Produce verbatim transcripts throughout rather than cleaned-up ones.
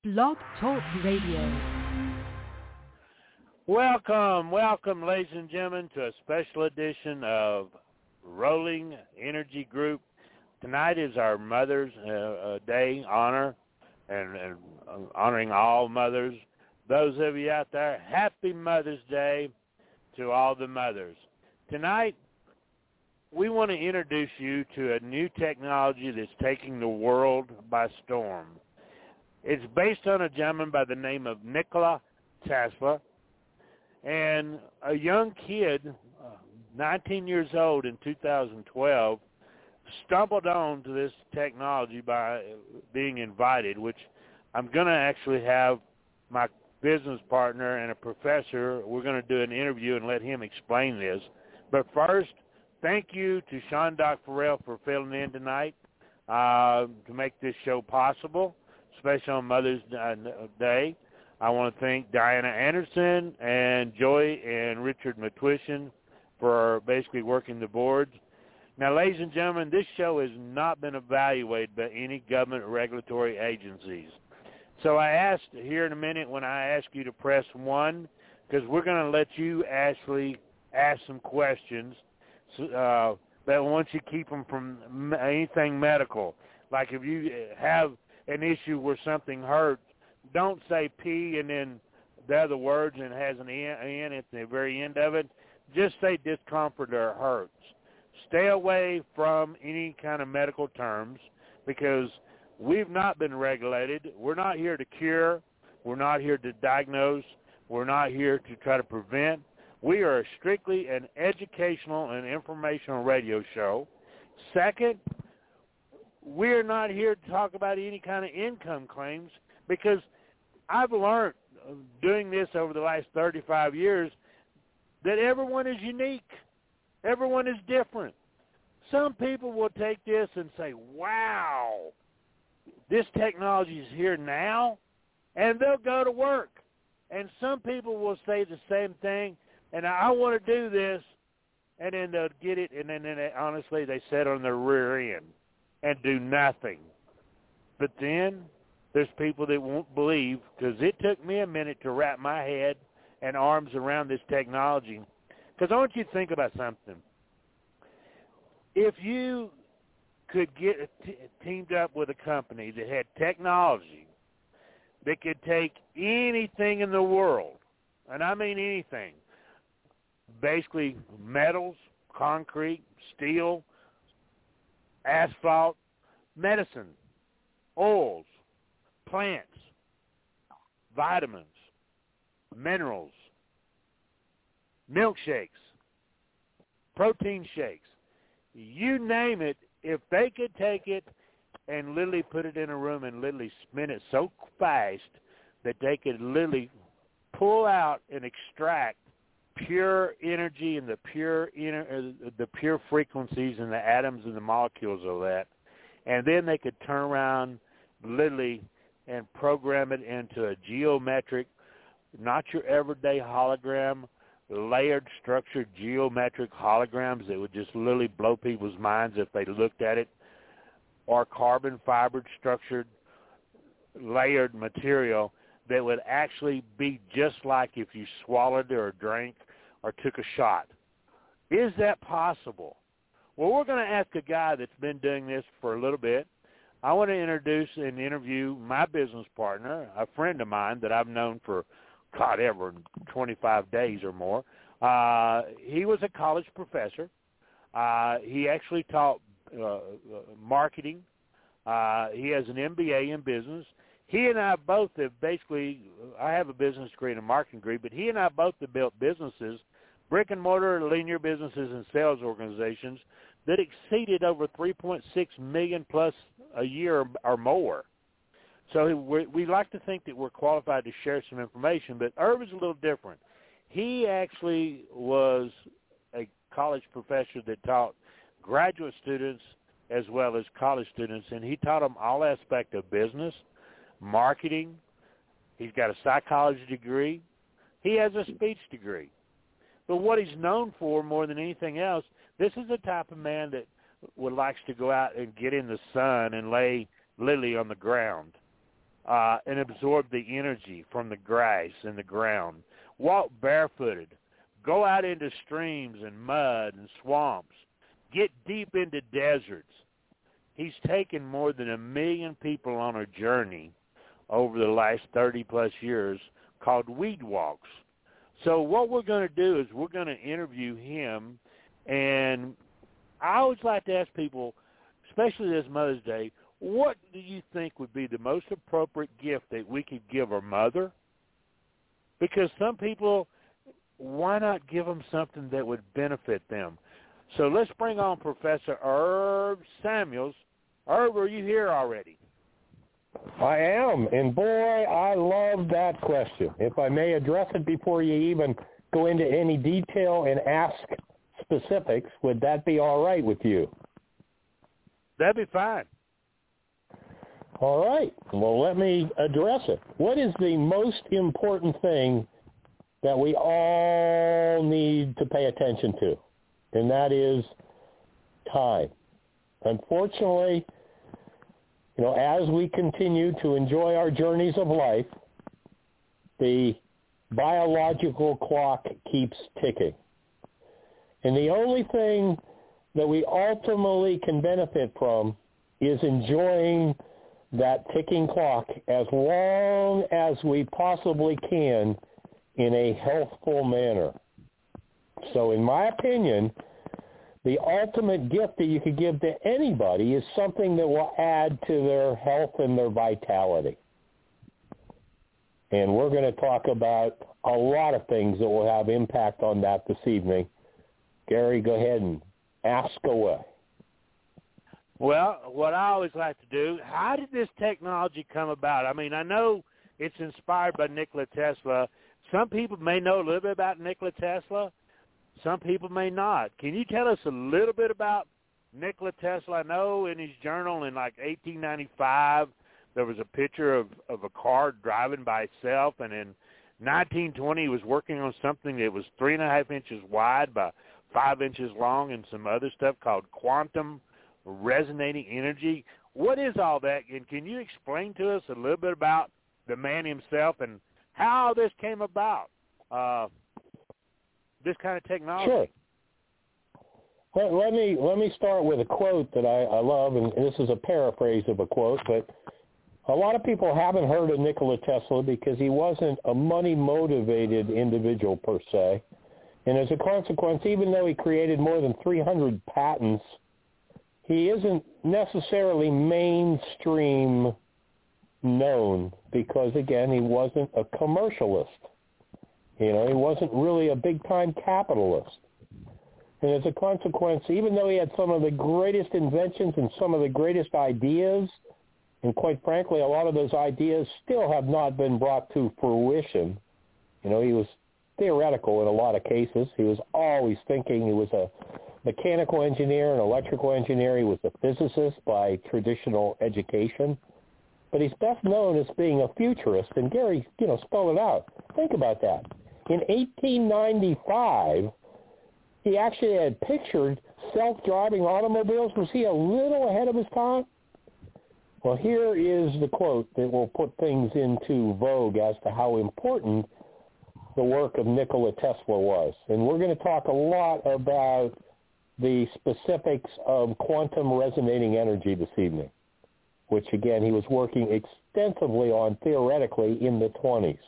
Blog Talk Radio. Welcome, welcome, ladies and gentlemen, to a special edition of Rolling Energy Group. Tonight is our Mother's uh, Day honor, and, and uh, honoring all mothers. Those of you out there, happy Mother's Day to all the mothers. Tonight, we want to introduce you to a new technology that's taking the world by storm. It's based on a gentleman by the name of Nikola Tesla, and a young kid, uh, nineteen years old in two thousand twelve, stumbled on to this technology by being invited, which I'm going to actually have my business partner and a professor, we're going to do an interview and let him explain this. But first, thank you to Sean Doc Farrell for filling in tonight uh, to make this show possible, especially on Mother's Day. I want to thank Diana Anderson and Joy and Richard Matwishin for basically working the boards. Now, ladies and gentlemen, this show has not been evaluated by any government regulatory agencies. So I asked here in a minute when I ask you to press one, because we're going to let you actually ask some questions, uh, but once you keep them from anything medical. Like if you have an issue where something hurts, don't say P and then the other words and it has an N at the very end of it. Just say discomfort or hurts. Stay away from any kind of medical terms because we've not been regulated. We're not here to cure. We're not here to diagnose. We're not here to try to prevent. We are strictly an educational and informational radio show. Second, we're not here to talk about any kind of income claims because I've learned doing this over the last thirty-five years that everyone is unique. Everyone is different. Some people will take this and say, wow, this technology is here now, and they'll go to work. And some people will say the same thing, and I want to do this, and then they'll get it, and then, then they, honestly, they sit on their rear end and do nothing. But then there's people that won't believe, because it took me a minute to wrap my head and arms around this technology. Because I want you to think about something. If you could get t- teamed up with a company that had technology that could take anything in the world, and I mean anything, basically metals, concrete, steel, asphalt, medicine, oils, plants, vitamins, minerals, milkshakes, protein shakes, you name it, if they could take it and literally put it in a room and literally spin it so fast that they could literally pull out and extract pure energy and the pure ener- the pure frequencies and the atoms and the molecules of that, and then they could turn around literally and program it into a geometric, not your everyday hologram, layered, structured, geometric holograms that would just literally blow people's minds if they looked at it, or carbon fibered, structured, layered material that would actually be just like if you swallowed or drank or took a shot. Is that possible? Well, we're going to ask a guy that's been doing this for a little bit. I want to introduce and interview my business partner, a friend of mine that I've known for God, ever, twenty-five days or more. Uh, he was a college professor. Uh, he actually taught uh, marketing. Uh, he has an M B A in business. He and I both have basically, I have a business degree and a marketing degree, but he and I both have built businesses, brick and mortar, linear businesses and sales organizations that exceeded over three point six million plus a year or more. So we, we like to think that we're qualified to share some information, but Irv is a little different. He actually was a college professor that taught graduate students as well as college students, and he taught them all aspects of business, marketing. He's got a psychology degree. He has a speech degree. But what he's known for more than anything else, this is the type of man that would likes to go out and get in the sun and lay literally on the ground. uh, and absorb the energy from the grass and the ground. Walk barefooted. Go out into streams and mud and swamps. Get deep into deserts. He's taken more than a million people on a journey over the last thirty-plus years called Weed Walks. So what we're going to do is we're going to interview him, and I always like to ask people, especially this Mother's Day, what do you think would be the most appropriate gift that we could give our mother? Because some people, why not give them something that would benefit them? So let's bring on Professor Herb Samuels. Herb, are you here already? I am, and boy, I love that question. If I may address it before you even go into any detail and ask specifics, would that be all right with you? That'd be fine. All right. Well, let me address it. What is the most important thing that we all need to pay attention to? And that is time. Unfortunately, you know, as we continue to enjoy our journeys of life, the biological clock keeps ticking. And the only thing that we ultimately can benefit from is enjoying that ticking clock as long as we possibly can in a healthful manner. So in my opinion, the ultimate gift that you could give to anybody is something that will add to their health and their vitality. And we're going to talk about a lot of things that will have impact on that this evening. Gary, go ahead and ask away. Well, what I always like to do, how did this technology come about? I mean, I know it's inspired by Nikola Tesla. Some people may know a little bit about Nikola Tesla. Some people may not. Can you tell us a little bit about Nikola Tesla? I know in his journal in like eighteen ninety-five, there was a picture of, of a car driving by itself, and in nineteen twenty he was working on something that was three and a half inches wide by five inches long and some other stuff called quantum resonating energy. What is all that? And can you explain to us a little bit about the man himself and how this came about, uh, this kind of technology? Sure. Let, let me let me start with a quote that I, I love, and this is a paraphrase of a quote, but a lot of people haven't heard of Nikola Tesla because he wasn't a money-motivated individual per se. And as a consequence, even though he created more than three hundred patents, he isn't necessarily mainstream known because, again, he wasn't a commercialist. You know, he wasn't really a big-time capitalist. And as a consequence, even though he had some of the greatest inventions and some of the greatest ideas, and quite frankly, a lot of those ideas still have not been brought to fruition. You know, he was theoretical in a lot of cases. He was always thinking. He was a mechanical engineer, an electrical engineer. He was a physicist by traditional education. But he's best known as being a futurist. And Gary, you know, spelled it out. Think about that. In eighteen ninety-five, he actually had pictured self-driving automobiles. Was he a little ahead of his time? Well, here is the quote that will put things into vogue as to how important the work of Nikola Tesla was. And we're going to talk a lot about the specifics of quantum resonating energy this evening, which, again, he was working extensively on theoretically in the twenties.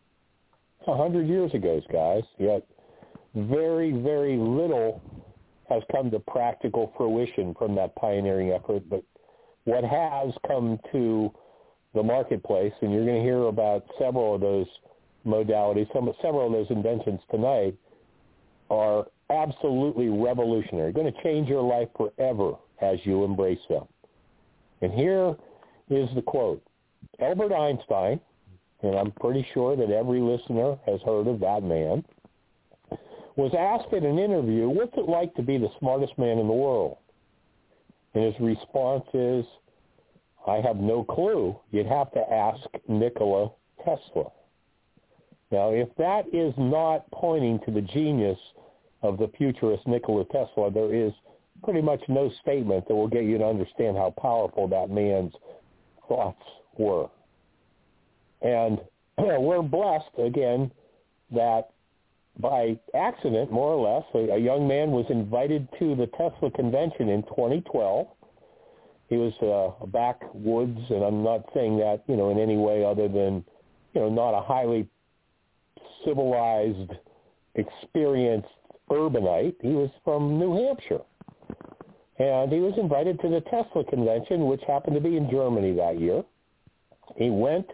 A hundred years ago, guys, yet very, very little has come to practical fruition from that pioneering effort. But what has come to the marketplace, and you're going to hear about several of those modalities, some several of those inventions tonight, are absolutely revolutionary, going to change your life forever as you embrace them. And here is the quote. Albert Einstein, and I'm pretty sure that every listener has heard of that man, was asked in an interview, what's it like to be the smartest man in the world? And his response is, I have no clue. You'd have to ask Nikola Tesla. Now, if that is not pointing to the genius of the futurist Nikola Tesla, there is pretty much no statement that will get you to understand how powerful that man's thoughts were. And we're blessed, again, that by accident, more or less, a, a young man was invited to the Tesla convention in twenty twelve. He was uh, a backwoods, and I'm not saying that, you know, in any way other than, you know, not a highly civilized, experienced urbanite. He was from New Hampshire. And he was invited to the Tesla convention, which happened to be in Germany that year. He went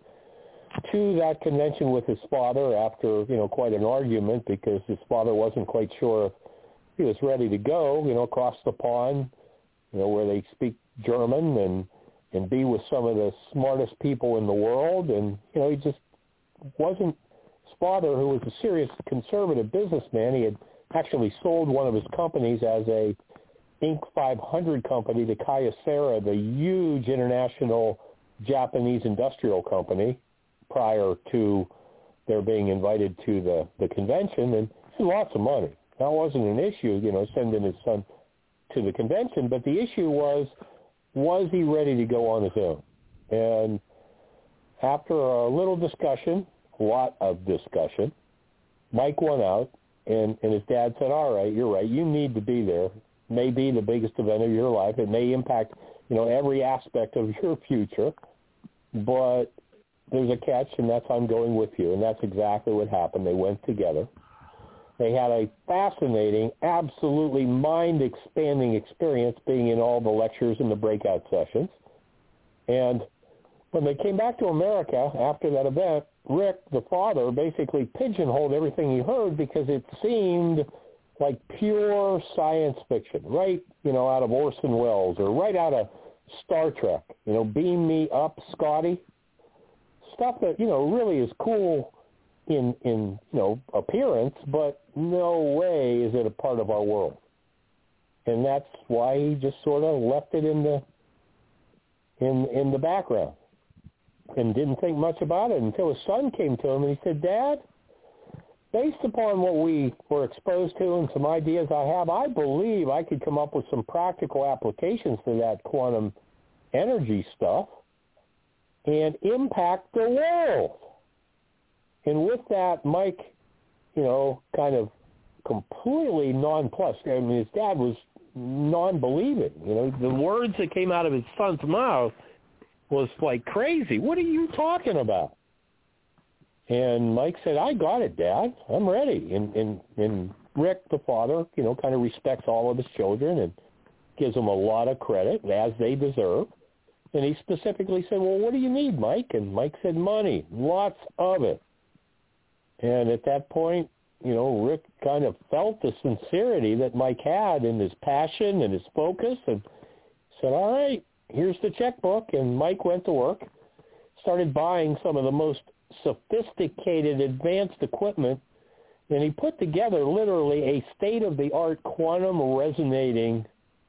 to that convention with his father after, you know, quite an argument because his father wasn't quite sure if he was ready to go, you know, across the pond, you know, where they speak German and, and be with some of the smartest people in the world. And, you know, he just wasn't, his father, who was a serious conservative businessman, he had actually sold one of his companies as a Inc five hundred company to Kyocera, the huge international Japanese industrial company, prior to their being invited to the, the convention, and he had lots of money. That wasn't an issue, you know, sending his son to the convention, but the issue was, was he ready to go on his own? And after a little discussion, a lot of discussion, Mike went out, and, and his dad said, all right, you're right, you need to be there. It may be the biggest event of your life. It may impact, you know, every aspect of your future, but there's a catch, and that's I'm going with you. And that's exactly what happened. They went together. They had a fascinating, absolutely mind-expanding experience being in all the lectures and the breakout sessions. And when they came back to America after that event, Rick, the father, basically pigeonholed everything he heard because it seemed like pure science fiction, right, you know, out of Orson Welles or right out of Star Trek. You know, beam me up, Scotty. Stuff that, you know, really is cool in, in, you know, appearance, but no way is it a part of our world. And that's why he just sort of left it in the in in the background and didn't think much about it until his son came to him and he said, Dad, based upon what we were exposed to and some ideas I have, I believe I could come up with some practical applications for that quantum energy stuff and impact the world. And with that, Mike, you know, kind of completely nonplussed. I mean, his dad was non-believing. You know, the words that came out of his son's mouth was like crazy. What are you talking about? And Mike said, I got it, Dad. I'm ready. And, and, and Rick, the father, you know, kind of respects all of his children and gives them a lot of credit, as they deserve. And he specifically said, well, what do you need, Mike? And Mike said, money, lots of it. And at that point, you know, Rick kind of felt the sincerity that Mike had in his passion and his focus and said, all right, here's the checkbook. And Mike went to work, started buying some of the most sophisticated, advanced equipment, and he put together literally a state-of-the-art quantum resonating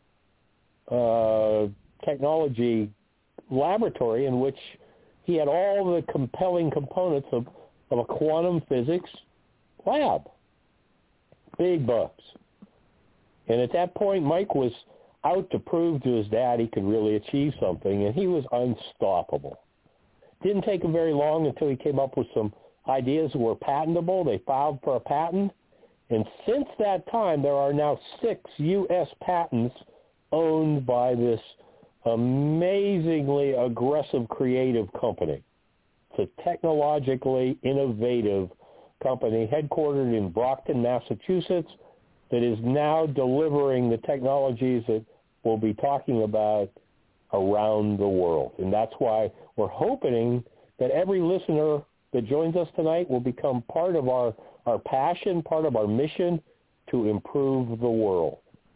uh, technology laboratory in which he had all the compelling components of, of a quantum physics lab. Big bucks. And at that point, Mike was out to prove to his dad he could really achieve something, and he was unstoppable. Didn't take him very long until he came up with some ideas that were patentable. They filed for a patent. And since that time, there are now six U S patents owned by this amazingly aggressive creative company. It's a technologically innovative company headquartered in Brockton, Massachusetts, that is now delivering the technologies that we'll be talking about around the world. And that's why we're hoping that every listener that joins us tonight will become part of our, our passion, part of our mission to improve the world.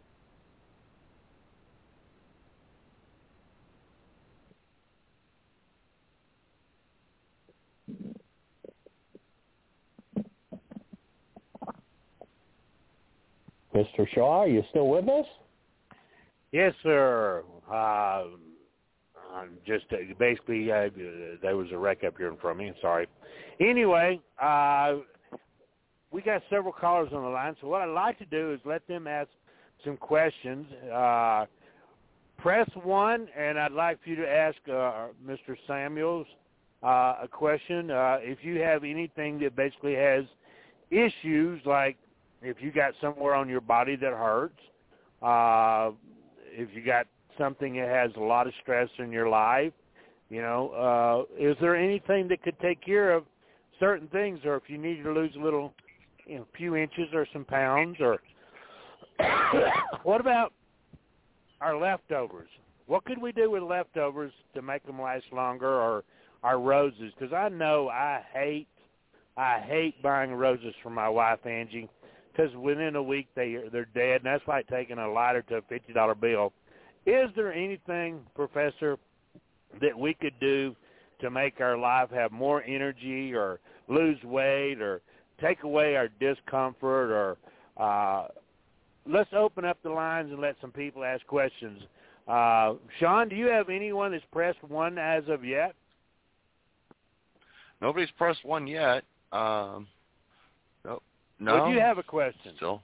Mister Shaw, are you still with us? Yes, sir. Uh, I'm just uh, basically, uh, there was a wreck up here in front of me. Sorry. Anyway, uh, we got several callers on the line, so what I'd like to do is let them ask some questions. Uh, press one, and I'd like for you to ask uh, Mister Samuels uh, a question. Uh, if you have anything that basically has issues, like if you got somewhere on your body that hurts, uh, if you got something that has a lot of stress in your life, you know, uh, is there anything that could take care of certain things, or if you need to lose a little, you know, few inches or some pounds, or what about our leftovers? What could we do with leftovers to make them last longer, or our roses? Because I know I hate, I hate buying roses for my wife, Angie, because within a week they, they're dead, and that's like taking a lighter to a fifty dollar bill. Is there anything, Professor, that we could do to make our life have more energy, or lose weight, or take away our discomfort, or uh, let's open up the lines and let some people ask questions. Uh, Sean, do you have anyone that's pressed one as of yet? Nobody's pressed one yet. Um, no. No. Well, do you have a question? Still.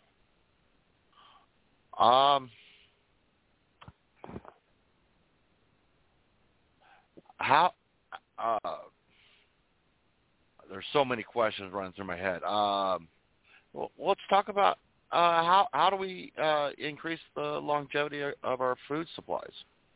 Um. How? Uh, there's so many questions running through my head. Um, well, let's talk about uh, how how do we uh, increase the longevity of our food supplies?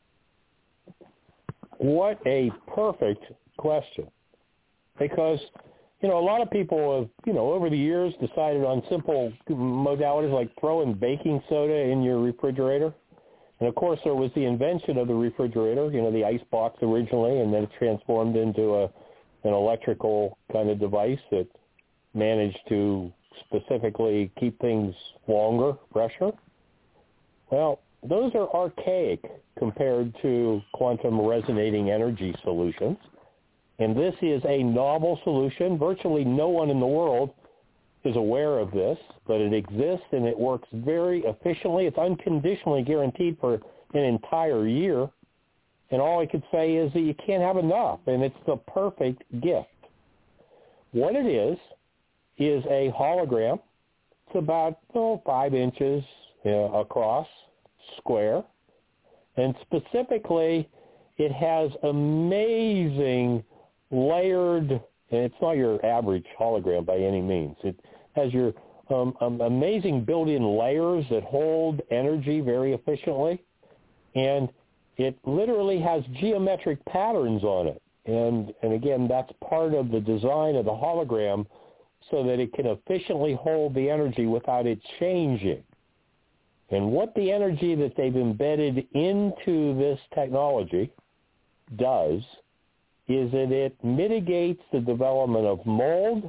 What a perfect question. Because, you know, a lot of people have, you know, over the years decided on simple modalities like throwing baking soda in your refrigerator. And, of course, there was the invention of the refrigerator, you know, the ice box originally, and then it transformed into a an electrical kind of device that managed to specifically keep things longer, fresher. Well, those are archaic compared to quantum resonating energy solutions. And this is a novel solution. Virtually no one in the world is aware of this, but it exists and it works very efficiently. It's unconditionally guaranteed for an entire year. And all I could say is that you can't have enough, and it's the perfect gift. What it is, is a hologram. It's about oh, five inches uh, across, square. And specifically, it has amazing layered, and it's not your average hologram by any means. It has your um, um, amazing built-in layers that hold energy very efficiently, and it literally has geometric patterns on it. And, and again, that's part of the design of the hologram so that it can efficiently hold the energy without it changing. And what the energy that they've embedded into this technology does is that it mitigates the development of mold,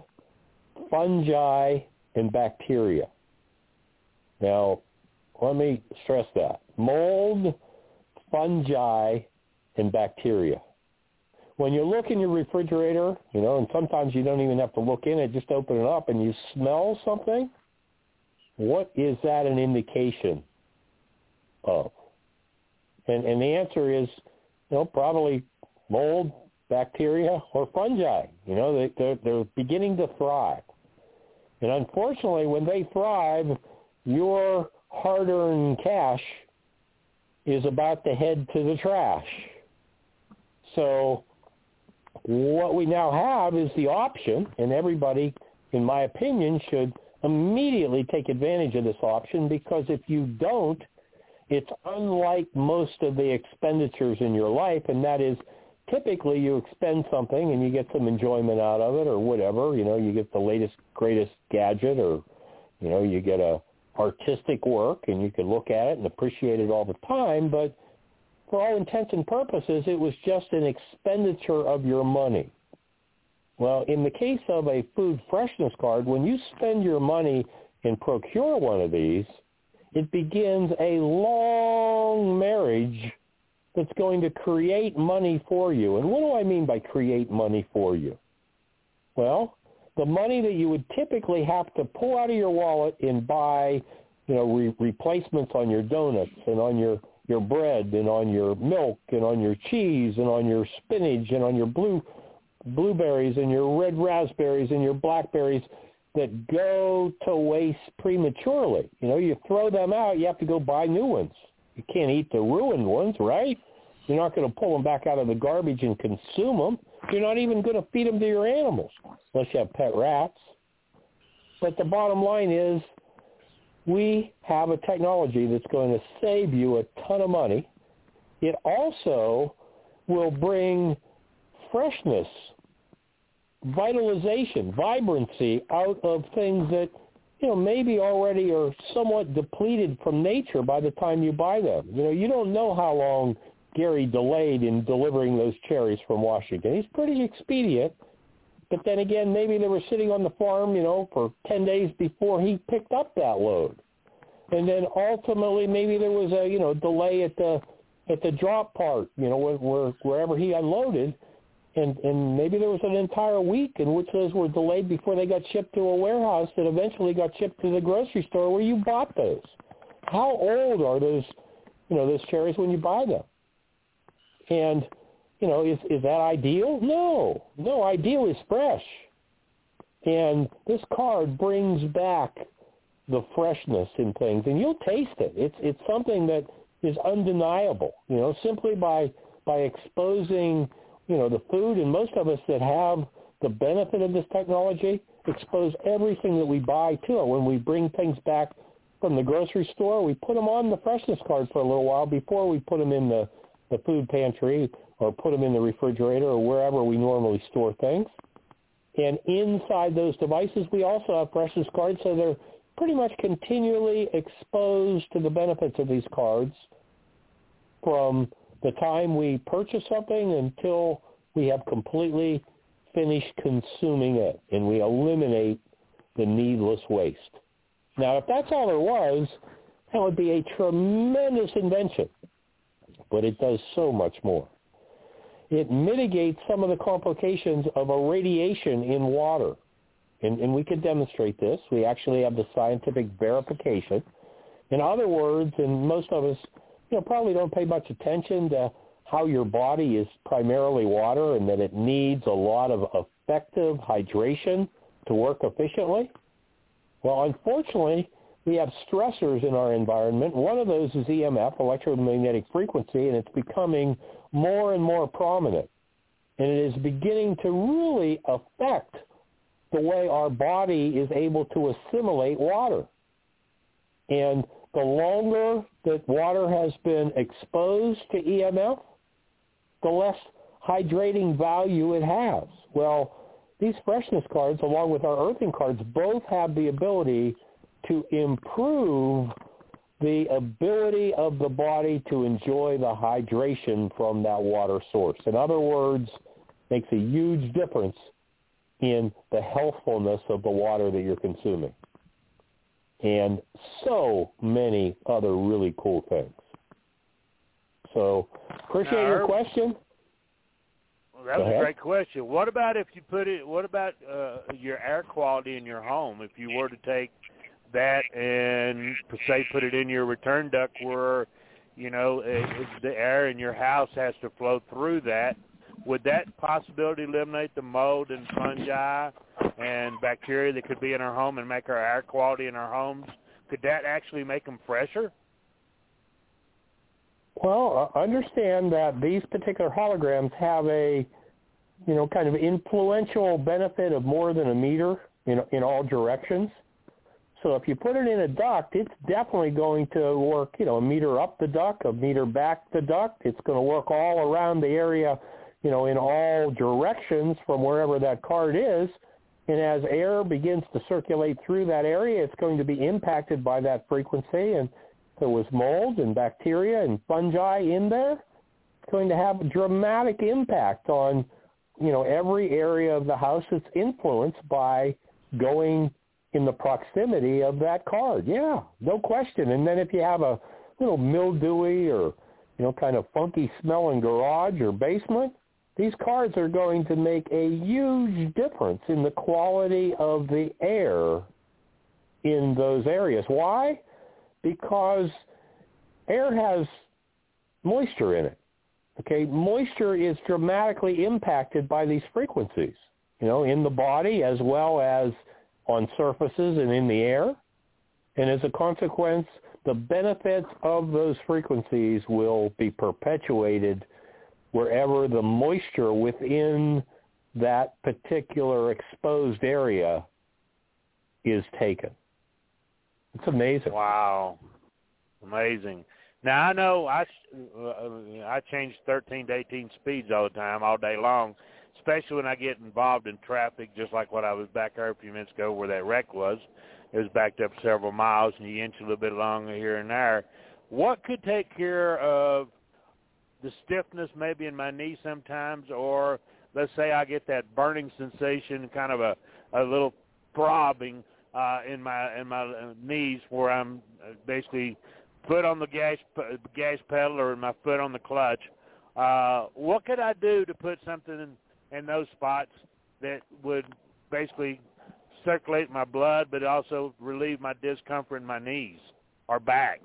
fungi, and bacteria. Now, let me stress that. Mold, fungi, and bacteria. When you look in your refrigerator, you know, and sometimes you don't even have to look in it, just open it up and you smell something, what is that an indication of? And, and the answer is, you know, probably mold, bacteria, or fungi. You know, they, they're, they're beginning to thrive. And unfortunately, when they thrive, your hard-earned cash is about to head to the trash. So what we now have is the option, and everybody, in my opinion, should immediately take advantage of this option, because if you don't, it's unlike most of the expenditures in your life, and that is typically you expend something and you get some enjoyment out of it or whatever. You know, you get the latest, greatest gadget, or, you know, you get a artistic work and you can look at it and appreciate it all the time, but for all intents and purposes, it was just an expenditure of your money. Well, in the case of a food freshness card, when you spend your money and procure one of these, it begins a long marriage that's going to create money for you. And what do I mean by create money for you? Well, the money that you would typically have to pull out of your wallet and buy, you know, re- replacements on your donuts and on your, your bread and on your milk and on your cheese and on your spinach and on your blue blueberries and your red raspberries and your blackberries that go to waste prematurely. You know, you throw them out, you have to go buy new ones. You can't eat the ruined ones, right? You're not going to pull them back out of the garbage and consume them. You're not even going to feed them to your animals unless you have pet rats. But the bottom line is we have a technology that's going to save you a ton of money. It also will bring freshness, vitalization, vibrancy out of things that, you know, maybe already are somewhat depleted from nature by the time you buy them. You know, you don't know how long Gary delayed in delivering those cherries from Washington. He's pretty expedient, but then again, maybe they were sitting on the farm, you know, for ten days before he picked up that load. And then ultimately maybe there was a, you know, delay at the at the drop part, you know, where, where, wherever he unloaded. And, and maybe there was an entire week in which those were delayed before they got shipped to a warehouse that eventually got shipped to the grocery store where you bought those. How old are those, you know, those cherries when you buy them? And, you know, is, is that ideal? No. No, ideal is fresh. And this card brings back the freshness in things, and you'll taste it. It's it's something that is undeniable, you know, simply by by exposing, you know, the food, and most of us that have the benefit of this technology expose everything that we buy to it. When we bring things back from the grocery store, we put them on the freshness card for a little while before we put them in the, the food pantry or put them in the refrigerator or wherever we normally store things. And inside those devices, we also have freshness cards, so they're pretty much continually exposed to the benefits of these cards from the time we purchase something until we have completely finished consuming it, and we eliminate the needless waste. Now, if that's all there was, that would be a tremendous invention, but it does so much more. It mitigates some of the complications of irradiation in water, and, and we could demonstrate this. We actually have the scientific verification. In other words, and most of us, you know, probably don't pay much attention to how your body is primarily water and that it needs a lot of effective hydration to work efficiently. Well, unfortunately, we have stressors in our environment. One of those is E M F, electromagnetic frequency, and it's becoming more and more prominent. And it is beginning to really affect the way our body is able to assimilate water. And the longer that water has been exposed to E M F, the less hydrating value it has. Well, these freshness cards, along with our earthing cards, both have the ability to improve the ability of the body to enjoy the hydration from that water source. In other words, makes a huge difference in the healthfulness of the water that you're consuming. And so many other really cool things. So, appreciate now, your question. Well, that was a great question. What about if you put it, what about uh, your air quality in your home? If you were to take that and, say, put it in your return duct where, you know, it, the air in your house has to flow through that, would that possibility eliminate the mold and fungi and bacteria that could be in our home and make our air quality in our homes? Could that actually make them fresher? Well, understand that these particular holograms have a, you know, kind of influential benefit of more than a meter in in all directions. So if you put it in a duct, it's definitely going to work, you know, a meter up the duct, a meter back the duct. It's going to work all around the area, you know, in all directions from wherever that card is. And as air begins to circulate through that area, it's going to be impacted by that frequency. And if there was mold and bacteria and fungi in there, it's going to have a dramatic impact on, you know, every area of the house that's influenced by going in the proximity of that card. Yeah, no question. And then if you have a little mildewy or, you know, kind of funky smelling garage or basement, these cards are going to make a huge difference in the quality of the air in those areas. Why? Because air has moisture in it. Okay, moisture is dramatically impacted by these frequencies, you know, in the body as well as on surfaces and in the air. And as a consequence, the benefits of those frequencies will be perpetuated wherever the moisture within that particular exposed area is taken. It's amazing. Wow. Amazing. Now, I know I, uh, I change thirteen to eighteen speeds all the time, all day long, especially when I get involved in traffic, just like what I was back there a few minutes ago where that wreck was. It was backed up several miles, and you inch a little bit longer here and there. What could take care of the stiffness maybe in my knee sometimes, or let's say I get that burning sensation, kind of a, a little throbbing uh, in my in my knees where I'm basically foot on the gas gas pedal or my foot on the clutch. Uh, what could I do to put something in, in those spots that would basically circulate my blood but also relieve my discomfort in my knees or back?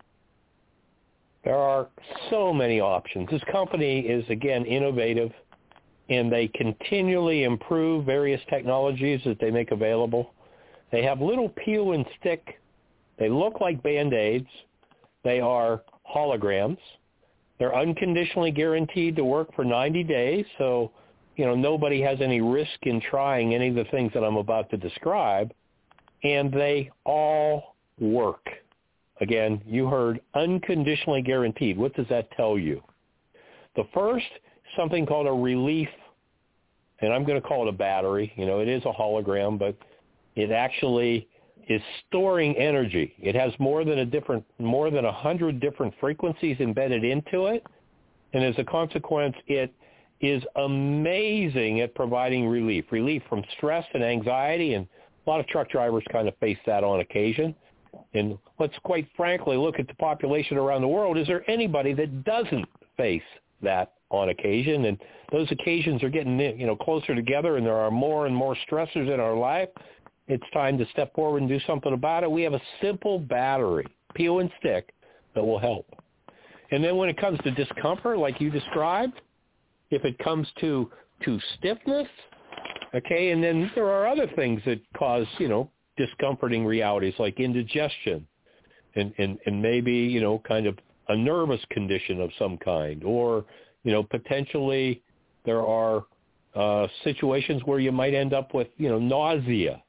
There are so many options. This company is, again, innovative, and they continually improve various technologies that they make available. They have little peel and stick. They look like Band-Aids. They are holograms. They're unconditionally guaranteed to work for ninety days, so you know nobody has any risk in trying any of the things that I'm about to describe, and they all work. Again, you heard unconditionally guaranteed. What does that tell you? The first, something called a relief, and I'm going to call it a battery. You know, it is a hologram, but it actually is storing energy. It has more than a different, more than a hundred different frequencies embedded into it, and as a consequence, it is amazing at providing relief, relief from stress and anxiety, and a lot of truck drivers kind of face that on occasion. And let's quite frankly look at the population around the world. Is there anybody that doesn't face that on occasion? And those occasions are getting, you know, closer together, and there are more and more stressors in our life. It's time to step forward and do something about it. We have a simple battery, peel and stick, that will help. And then when it comes to discomfort, like you described, if it comes to to stiffness, okay, and then there are other things that cause, you know, discomforting realities like indigestion and, and, and maybe, you know, kind of a nervous condition of some kind, or, you know, potentially there are uh, situations where you might end up with, you know, nausea,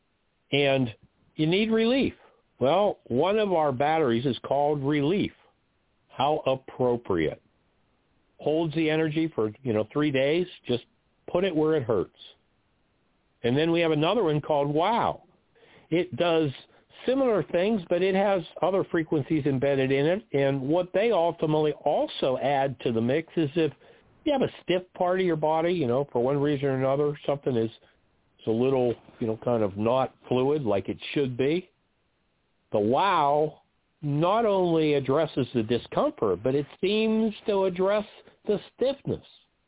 and you need relief. Well, one of our batteries is called Relief. How appropriate. Holds the energy for, you know, three days. Just put it where it hurts. And then we have another one called Wow. It does similar things, but it has other frequencies embedded in it. And what they ultimately also add to the mix is if you have a stiff part of your body, you know, for one reason or another, something is it's a little, you know, kind of not fluid like it should be, the Wow not only addresses the discomfort, but it seems to address the stiffness.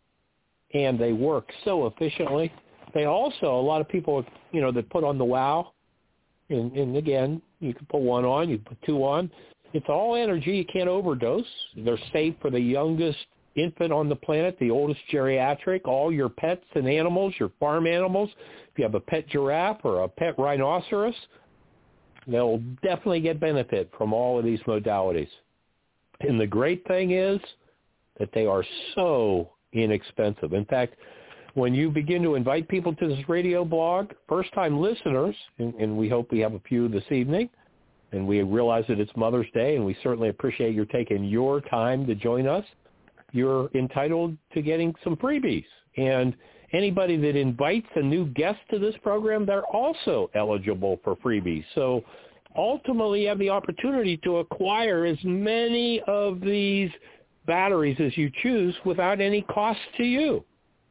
And they work so efficiently. They also, a lot of people, you know, that put on the Wow, And, and again, you can put one on, you put two on. It's all energy. You can't overdose. They're safe for the youngest infant on the planet, the oldest geriatric, all your pets and animals, your farm animals. If you have a pet giraffe or a pet rhinoceros, they'll definitely get benefit from all of these modalities. And the great thing is that they are so inexpensive. In fact, when you begin to invite people to this radio blog, first-time listeners, and, and we hope we have a few this evening, and we realize that it's Mother's Day, and we certainly appreciate your taking your time to join us, you're entitled to getting some freebies. And anybody that invites a new guest to this program, they're also eligible for freebies. So ultimately, you have the opportunity to acquire as many of these batteries as you choose without any cost to you.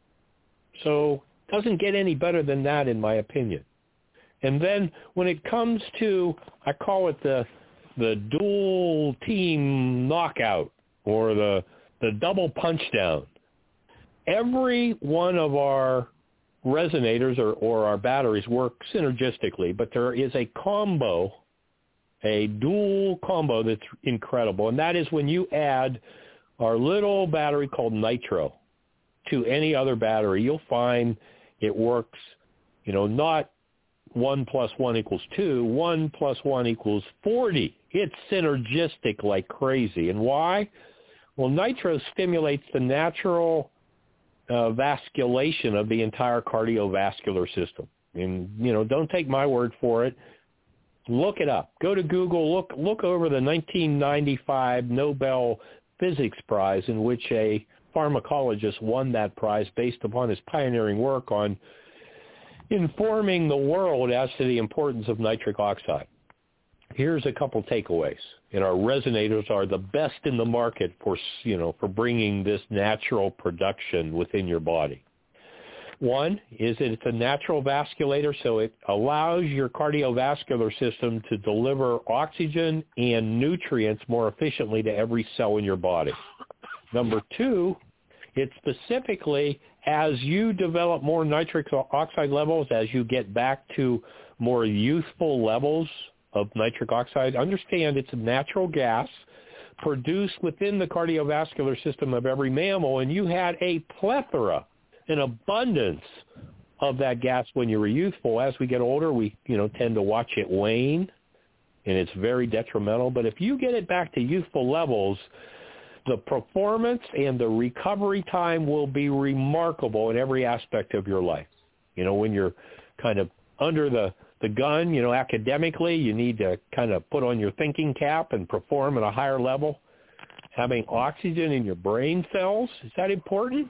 So it doesn't get any better than that, in my opinion. And then when it comes to, I call it the the dual team knockout or the the double punch down. Every one of our resonators or, or our batteries work synergistically, but there is a combo, a dual combo that's incredible, and that is when you add our little battery called Nitro to any other battery, you'll find it works, you know, not one plus one equals two, one plus one equals forty. It's synergistic like crazy. And why? Well, Nitro stimulates the natural uh, vasculation of the entire cardiovascular system. And, you know, don't take my word for it. Look it up. Go to Google. Look look over the nineteen ninety-five Nobel Physics Prize, in which a pharmacologist won that prize based upon his pioneering work on informing the world as to the importance of nitric oxide. Here's a couple takeaways. And our resonators are the best in the market for, you know, for bringing this natural production within your body. One is that it's a natural vasculator, so it allows your cardiovascular system to deliver oxygen and nutrients more efficiently to every cell in your body. Number two, it specifically, as you develop more nitric oxide levels, as you get back to more youthful levels of nitric oxide, understand it's a natural gas produced within the cardiovascular system of every mammal, and you had a plethora, an abundance of that gas when you were youthful. As we get older, we, you know, tend to watch it wane, and it's very detrimental. But if you get it back to youthful levels, the performance and the recovery time will be remarkable in every aspect of your life. You know, when you're kind of under the, the gun, you know, academically, you need to kind of put on your thinking cap and perform at a higher level. Having oxygen in your brain cells, is that important?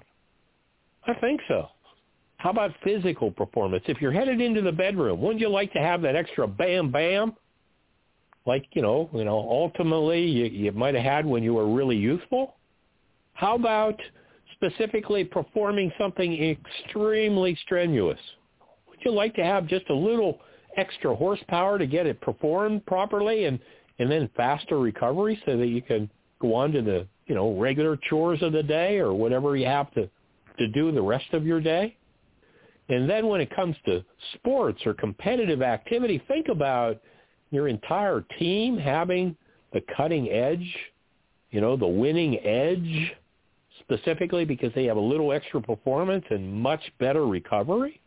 I think so. How about physical performance? If you're headed into the bedroom, wouldn't you like to have that extra bam, bam? Like, you know, you know, ultimately you, you might have had when you were really youthful? How about specifically performing something extremely strenuous? Would you like to have just a little extra horsepower to get it performed properly and, and then faster recovery so that you can go on to the, you know, regular chores of the day or whatever you have to to do the rest of your day? And then when it comes to sports or competitive activity, think about your entire team having the cutting edge, you know, the winning edge, specifically because they have a little extra performance and much better recovery.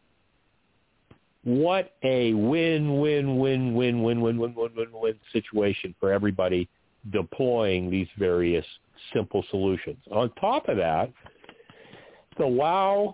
What a win, win, win, win, win, win, win, win, win, win situation for everybody deploying these various simple solutions. On top of that, the WOW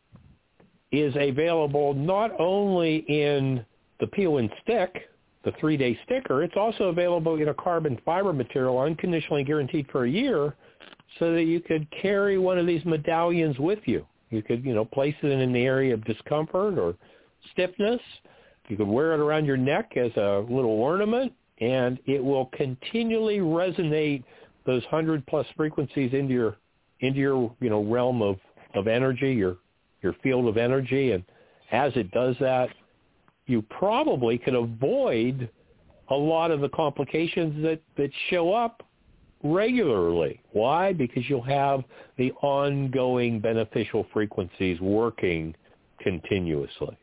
is available not only in the peel and stick, the three-day sticker, it's also available in a carbon fiber material, unconditionally guaranteed for a year, so that you could carry one of these medallions with you. You could, you know, place it in the area of discomfort or stiffness. You could wear it around your neck as a little ornament, and it will continually resonate those hundred plus frequencies into your into your you know realm of, of energy, your your field of energy. And as it does that, you probably could avoid a lot of the complications that, that show up regularly. Why? Because you'll have the ongoing beneficial frequencies working continuously.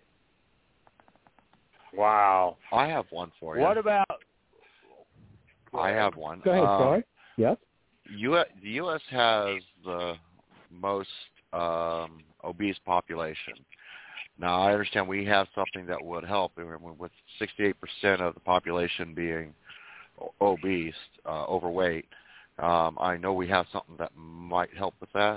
Wow. I have one for you. What about... I have one. Go ahead, um, Troy. Yes? U S, the U S has the most um, obese population. Now, I understand we have something that would help with sixty-eight percent of the population being obese, uh, overweight. Um, I know we have something that might help with that.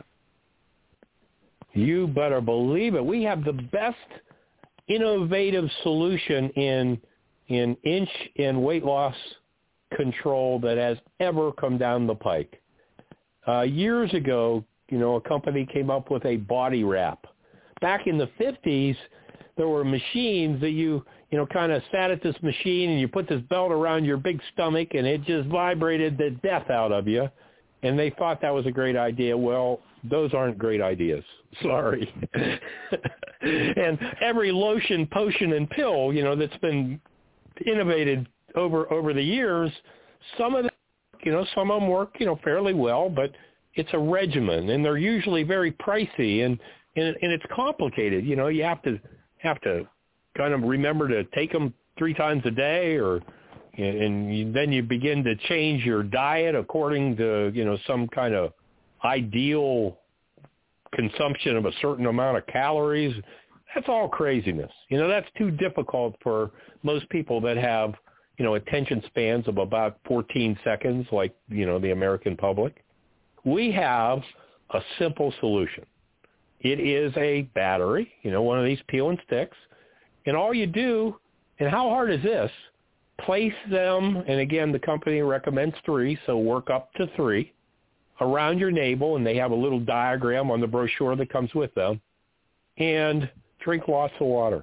You better believe it. We have the best innovative solution in in inch and weight loss control that has ever come down the pike. Uh, years ago, you know, a company came up with a body wrap. Back in the fifties, there were machines that you, you know, kind of sat at this machine and you put this belt around your big stomach and it just vibrated the death out of you. And they thought that was a great idea. Well, those aren't great ideas. Sorry. And every lotion, potion, and pill, you know, that's been innovated over over the years, some of them, you know, some of them work, you know, fairly well, but it's a regimen, and they're usually very pricey, and and, and it's complicated. You know, you have to have to kind of remember to take them three times a day, or and you, then you begin to change your diet according to, you know, some kind of ideal consumption of a certain amount of calories. That's all craziness. You know, that's too difficult for most people that have, you know, attention spans of about fourteen seconds, like, you know, the American public. We have a simple solution. It is a battery, you know, one of these peel and sticks. And all you do, and how hard is this? Place them, and again, the company recommends three, so work up to three, around your navel, and they have a little diagram on the brochure that comes with them, and drink lots of water.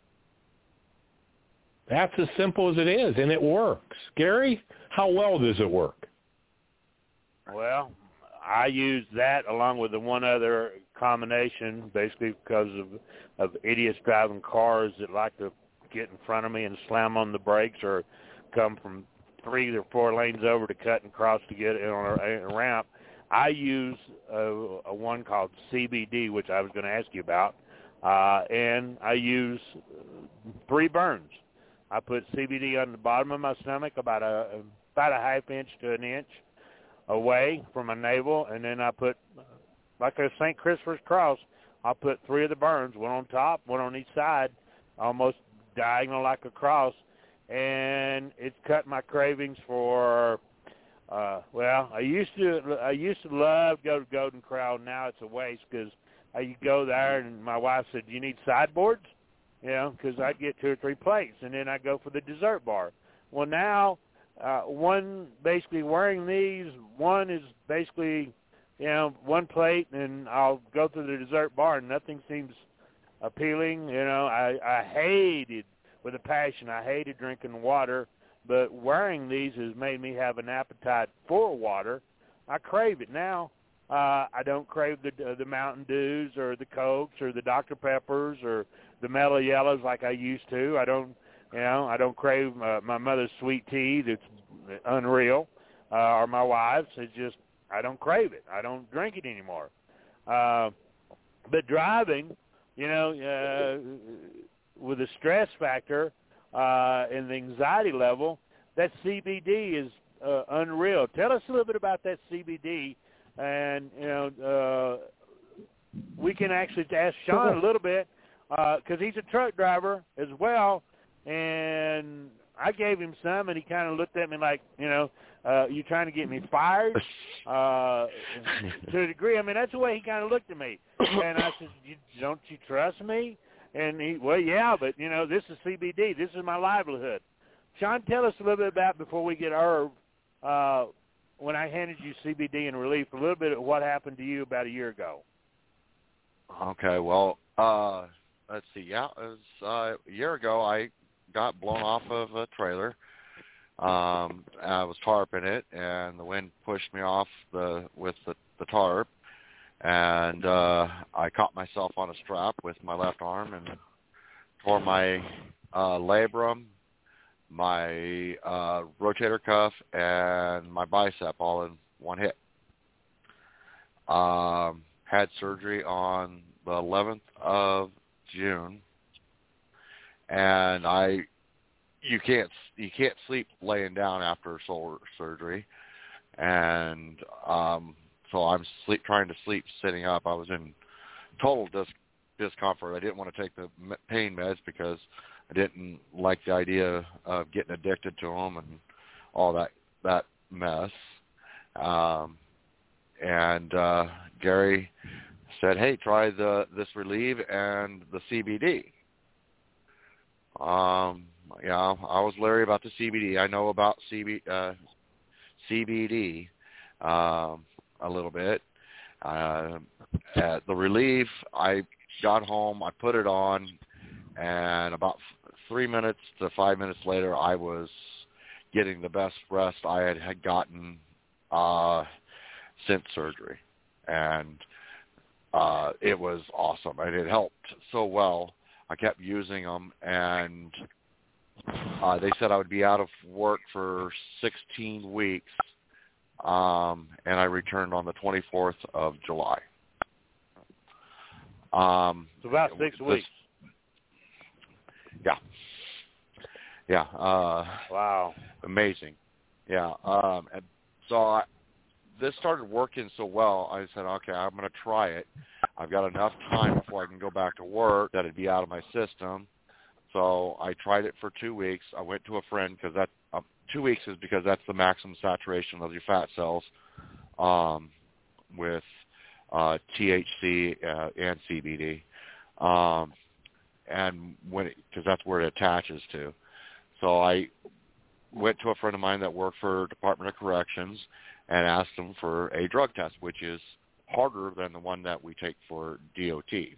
That's as simple as it is, and it works. Gary, how well does it work? Well, I use that along with the one other combination, basically because of, of idiots driving cars that like to get in front of me and slam on the brakes or come from three or four lanes over to cut and cross to get on a, a ramp. I use a, a one called C B D, which I was going to ask you about, uh, and I use three burns. I put C B D on the bottom of my stomach, about a about a half inch to an inch away from my navel, and then I put, like a Saint Christopher's cross, I'll put three of the burns, one on top, one on each side, almost diagonal like a cross, and it's cut my cravings for, uh, well, I used to I used to love to go to Golden Corral. Now it's a waste because I go there, and my wife said, do you need sideboards? You know, because I'd get two or three plates, and then I'd go for the dessert bar. Well, now, uh, one, basically wearing these, one is basically, you know, one plate, and I'll go to the dessert bar, and nothing seems appealing. You know, I, I hated, with a passion, I hated drinking water, but wearing these has made me have an appetite for water. I crave it now. Uh, I don't crave the uh, the Mountain Dews or the Cokes or the Doctor Peppers or the Mellow Yellows like I used to. I don't, you know, I don't crave uh, my mother's sweet tea that's unreal, uh, or my wife's. It's just, I don't crave it. I don't drink it anymore. Uh, but driving, you know, uh, with the stress factor uh, and the anxiety level, that C B D is uh, unreal. Tell us a little bit about that C B D. And, you know, uh, we can actually ask Sean a little bit because uh, he's a truck driver as well. And I gave him some, and he kind of looked at me like, you know, uh, you trying to get me fired? Uh, to a degree. I mean, that's the way he kind of looked at me. And I said, you, don't you trust me? And he, well, yeah, but, you know, this is C B D. This is my livelihood. Sean, tell us a little bit about, before we get Irv, uh, when I handed you C B D and Relief, a little bit of what happened to you about a year ago. Okay, well, uh, let's see. Yeah, it was uh, a year ago I got blown off of a trailer. Um, I was tarping it, and the wind pushed me off the with the, the tarp, and uh, I caught myself on a strap with my left arm and tore my uh, labrum, my uh, rotator cuff, and my bicep all in one hit. Um, had surgery on the eleventh of June, and I, you can't you can't sleep laying down after shoulder surgery, and um, so I'm sleep trying to sleep sitting up. I was in total dis- discomfort. I didn't want to take the pain meds because I didn't like the idea of getting addicted to them and all that that mess. Um, and uh, Gary said, "Hey, try the this Relieve and the C B D." Um, yeah, I was leery about the C B D. I know about C B, uh, C B D um, a little bit. Uh, at the Relief, I got home, I put it on, and about three minutes to five minutes later, I was getting the best rest I had, had gotten uh, since surgery. And uh, it was awesome. And it helped so well. I kept using them, and uh, they said I would be out of work for sixteen weeks, um, and I returned on the twenty-fourth of July. Um, it's about six this, weeks. Yeah. Yeah. Uh, wow. Amazing. Yeah. Um, and so I, this started working so well, I said, okay, I'm going to try it. I've got enough time before I can go back to work that it'd be out of my system. So I tried it for two weeks. I went to a friend because that uh, two weeks is because that's the maximum saturation of your fat cells um, with uh, T H C uh, and C B D, um, and when because that's where it attaches to. So I went to a friend of mine that worked for Department of Corrections and asked him for a drug test, which is harder than the one that we take for D O T.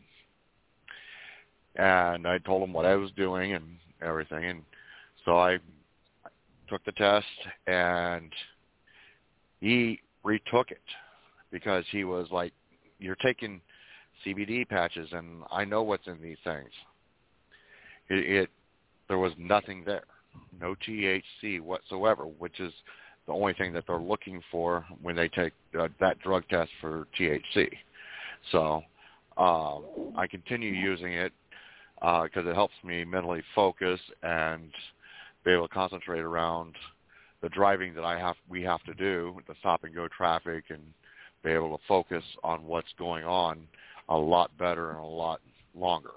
And I told him what I was doing and everything, and so I took the test, and he retook it because he was like, you're taking C B D patches, and I know what's in these things. It, it there was nothing there, no T H C whatsoever, which is the only thing that they're looking for when they take uh, that drug test for T H C. So um, I continue using it because uh, it helps me mentally focus and be able to concentrate around the driving that I have we have to do, the stop and go traffic, and be able to focus on what's going on a lot better and a lot longer.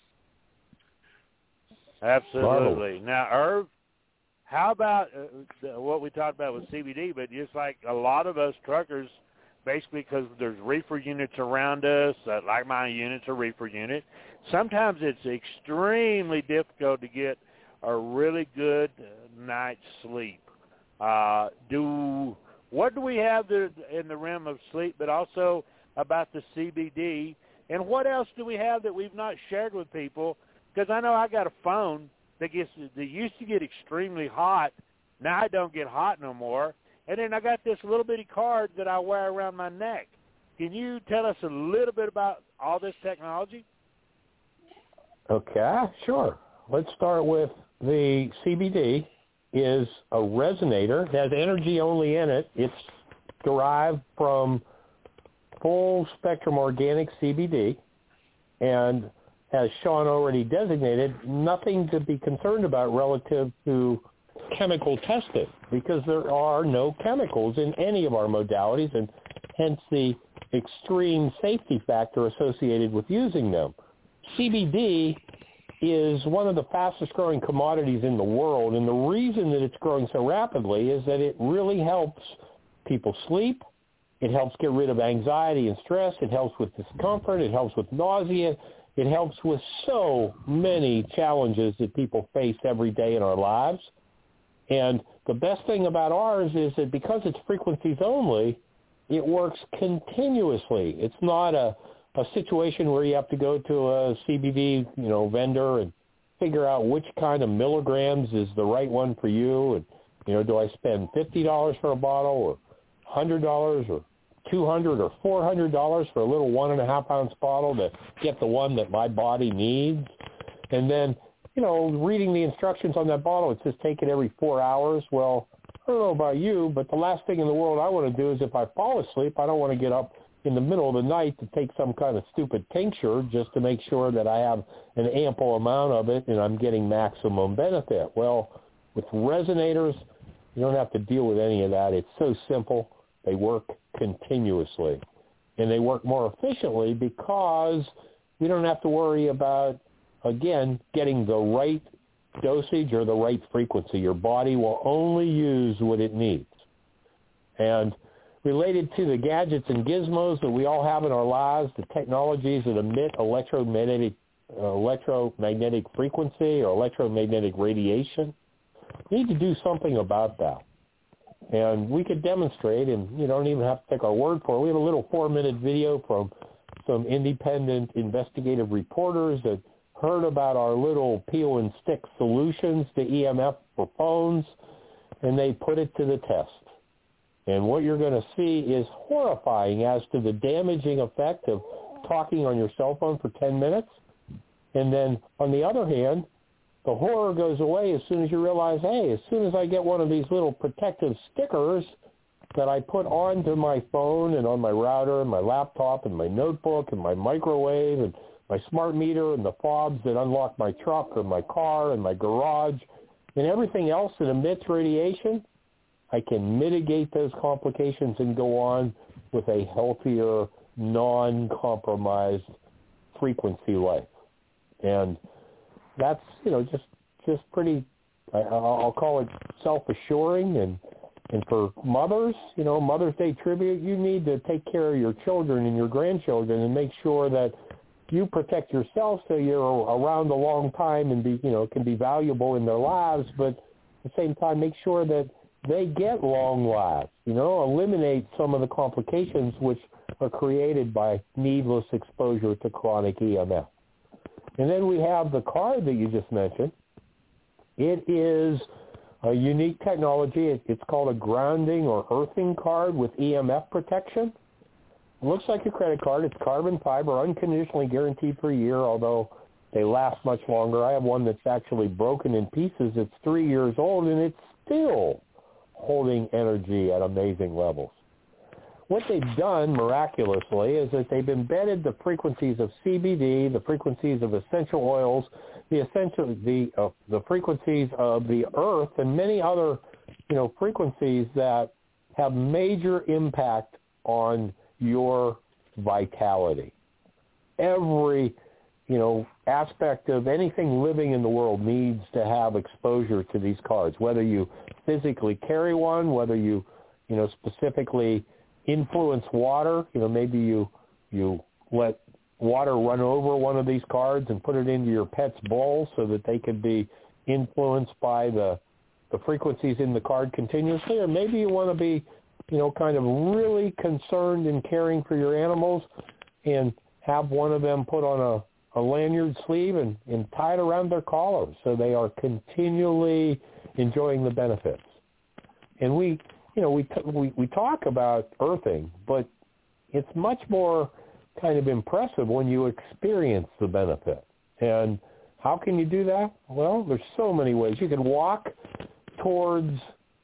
Absolutely. Now, Irv, how about uh, what we talked about with C B D, but just like a lot of us truckers, basically because there's reefer units around us, uh, like my unit's a reefer unit, sometimes it's extremely difficult to get a really good night's sleep. Uh, do what do we have there in the realm of sleep, but also about the C B D, and what else do we have that we've not shared with people? Because I know I got a phone that gets that used to get extremely hot. Now I don't get hot no more. And then I got this little bitty card that I wear around my neck. Can you tell us a little bit about all this technology? Okay, sure. Let's start with the C B D is a resonator. It has energy only in it. It's derived from full spectrum organic C B D, and as Sean already designated, nothing to be concerned about relative to chemical testing, because there are no chemicals in any of our modalities, and hence the extreme safety factor associated with using them. C B D is one of the fastest growing commodities in the world, and the reason that it's growing so rapidly is that it really helps people sleep. It helps get rid of anxiety and stress. It helps with discomfort. It helps with nausea. It helps with so many challenges that people face every day in our lives. And the best thing about ours is that because it's frequencies only, it works continuously. It's not a, a situation where you have to go to a C B D, you know, vendor and figure out which kind of milligrams is the right one for you. And, you know, do I spend fifty dollars for a bottle or one hundred dollars or two hundred dollars or four hundred dollars for a little one and a half ounce bottle to get the one that my body needs? And then, you know, reading the instructions on that bottle, it says take it every four hours. Well, I don't know about you, but the last thing in the world I want to do is if I fall asleep, I don't want to get up in the middle of the night to take some kind of stupid tincture just to make sure that I have an ample amount of it and I'm getting maximum benefit. Well, with resonators, you don't have to deal with any of that. It's so simple. They work continuously. And they work more efficiently because we don't have to worry about, again, getting the right dosage or the right frequency. Your body will only use what it needs. And related to the gadgets and gizmos that we all have in our lives, the technologies that emit electromagnetic, uh, electromagnetic frequency or electromagnetic radiation, we need to do something about that. And we could demonstrate, and you don't even have to take our word for it. We have a little four-minute video from some independent investigative reporters that heard about our little peel and stick solutions to E M F for phones, and they put it to the test. And what you're going to see is horrifying as to the damaging effect of talking on your cell phone for ten minutes. And then, on the other hand, the horror goes away as soon as you realize, hey, as soon as I get one of these little protective stickers that I put onto my phone and on my router and my laptop and my notebook and my microwave and my smart meter and the fobs that unlock my truck or my car and my garage and everything else that emits radiation, I can mitigate those complications and go on with a healthier, non-compromised frequency life. And that's, you know, just just pretty, I, I'll call it self-assuring, and And for mothers, you know, Mother's Day tribute, you need to take care of your children and your grandchildren and make sure that you protect yourself so you're around a long time and be, you know, can be valuable in their lives, but at the same time make sure that they get long lives, you know, eliminate some of the complications which are created by needless exposure to chronic E M F. And then we have the card that you just mentioned. It is a unique technology. It, it's called a grounding or earthing card with E M F protection. It looks like a credit card. It's carbon fiber, unconditionally guaranteed for a year, although they last much longer. I have one that's actually broken in pieces. It's three years old, and it's still holding energy at amazing levels. What they've done miraculously is that they've embedded the frequencies of C B D, the frequencies of essential oils, the essential the uh, the frequencies of the earth, and many other, you know, frequencies that have major impact on your vitality. Every, you know, aspect of anything living in the world needs to have exposure to these cards, whether you physically carry one, whether you, you know, specifically influence water. You know, maybe you you let water run over one of these cards and put it into your pet's bowl so that they can be influenced by the the frequencies in the card continuously, or maybe you want to be, you know, kind of really concerned in caring for your animals and have one of them put on a, a lanyard sleeve and, and tie it around their collar so they are continually enjoying the benefits. And we, you know, we, t- we, we talk about earthing, but it's much more kind of impressive when you experience the benefit. And how can you do that? Well, there's so many ways. You can walk towards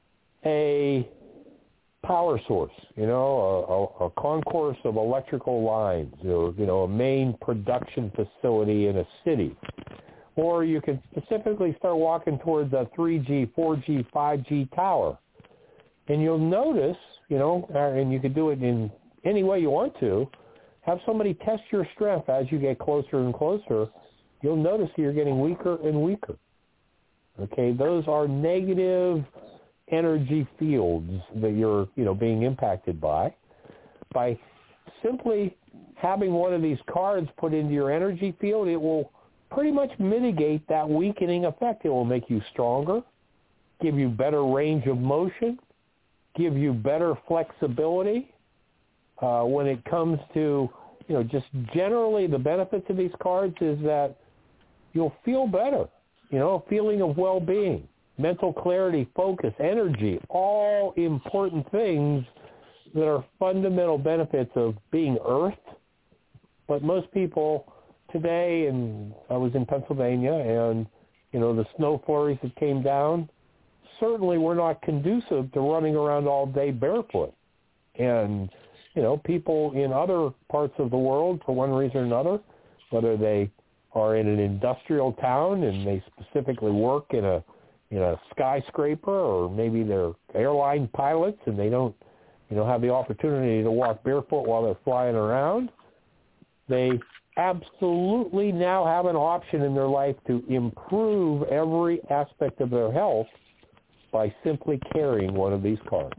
a power source, you know, a, a, a concourse of electrical lines, or, you know, a main production facility in a city. Or you can specifically start walking towards a three G, four G, five G tower. And you'll notice, you know, and you can do it in any way you want to, have somebody test your strength as you get closer and closer. You'll notice you're getting weaker and weaker. Okay, those are negative energy fields that you're, you know, being impacted by. By simply having one of these cards put into your energy field, it will pretty much mitigate that weakening effect. It will make you stronger, give you better range of motion, give you better flexibility. Uh, when it comes to, you know, just generally the benefits of these cards is that you'll feel better, you know, a feeling of well-being, mental clarity, focus, energy, all important things that are fundamental benefits of being earthed. But most people today, and I was in Pennsylvania, and, you know, the snow flurries that came down certainly were not conducive to running around all day barefoot. And, you know, people in other parts of the world, for one reason or another, whether they are in an industrial town and they specifically work in a in a skyscraper, or maybe they're airline pilots and they don't, you know, have the opportunity to walk barefoot while they're flying around, they absolutely now have an option in their life to improve every aspect of their health by simply carrying one of these cards.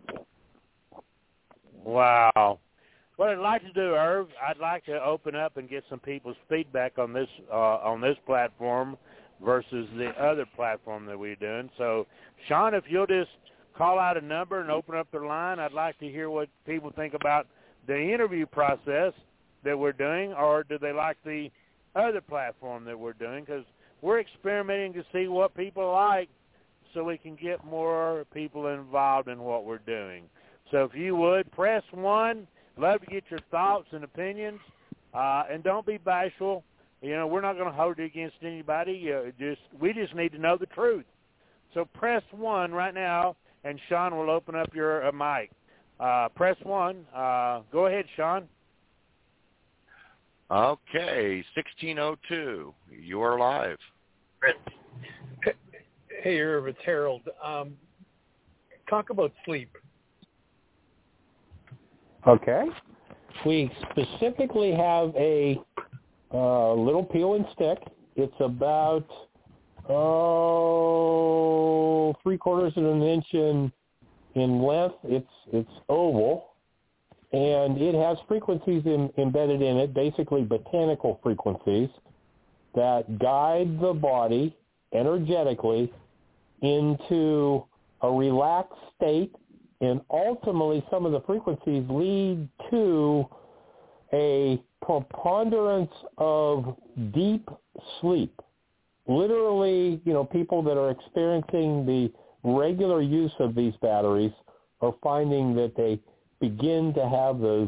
Wow. What I'd like to do, Irv, I'd like to open up and get some people's feedback on this uh, on this platform versus the other platform that we're doing. So, Sean, if you'll just call out a number and open up their line, I'd like to hear what people think about the interview process that we're doing, or do they like the other platform that we're doing? Because we're experimenting to see what people like so we can get more people involved in what we're doing. So if you would, press one. Love to get your thoughts and opinions, uh, and don't be bashful. You know, we're not going to hold it against anybody. Uh, just we just need to know the truth. So press one right now, and Sean will open up your uh, mic. Uh, press one. Uh, go ahead, Sean. Okay, sixteen oh two. You are live. Hey, Irv, it's Harold. Um, talk about sleep. Okay. We specifically have a uh, little peel and stick. It's about, oh, three quarters of an inch in in length, it's it's oval, and it has frequencies in, embedded in it, basically botanical frequencies, that guide the body energetically into a relaxed state, and ultimately some of the frequencies lead to a preponderance of deep sleep. Literally, you know, people that are experiencing the regular use of these batteries are finding that they begin to have those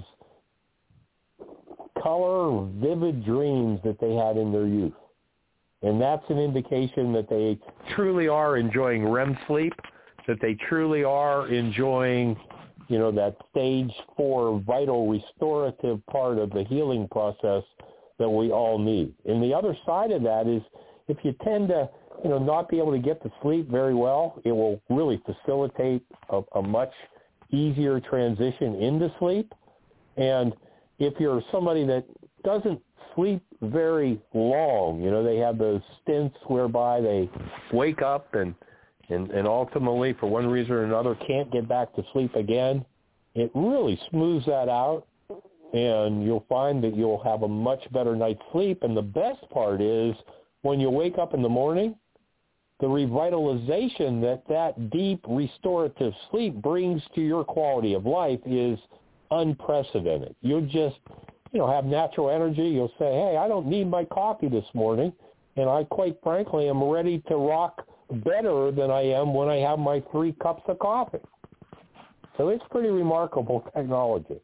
color, vivid dreams that they had in their youth. And that's an indication that they truly are enjoying R E M sleep, that they truly are enjoying, you know, that stage four vital restorative part of the healing process that we all need. And the other side of that is if you tend to, you know, not be able to get to sleep very well, it will really facilitate a, a much easier transition into sleep. And if you're somebody that doesn't sleep very long, you know, they have those stints whereby they wake up and, and, and ultimately, for one reason or another, can't get back to sleep again, it really smooths that out, and you'll find that you'll have a much better night's sleep. And the best part is when you wake up in the morning, the revitalization that that deep restorative sleep brings to your quality of life is unprecedented. You'll just, you know, have natural energy. You'll say, hey, I don't need my coffee this morning, and I quite frankly am ready to rock better than I am when I have my three cups of coffee. So it's pretty remarkable technology.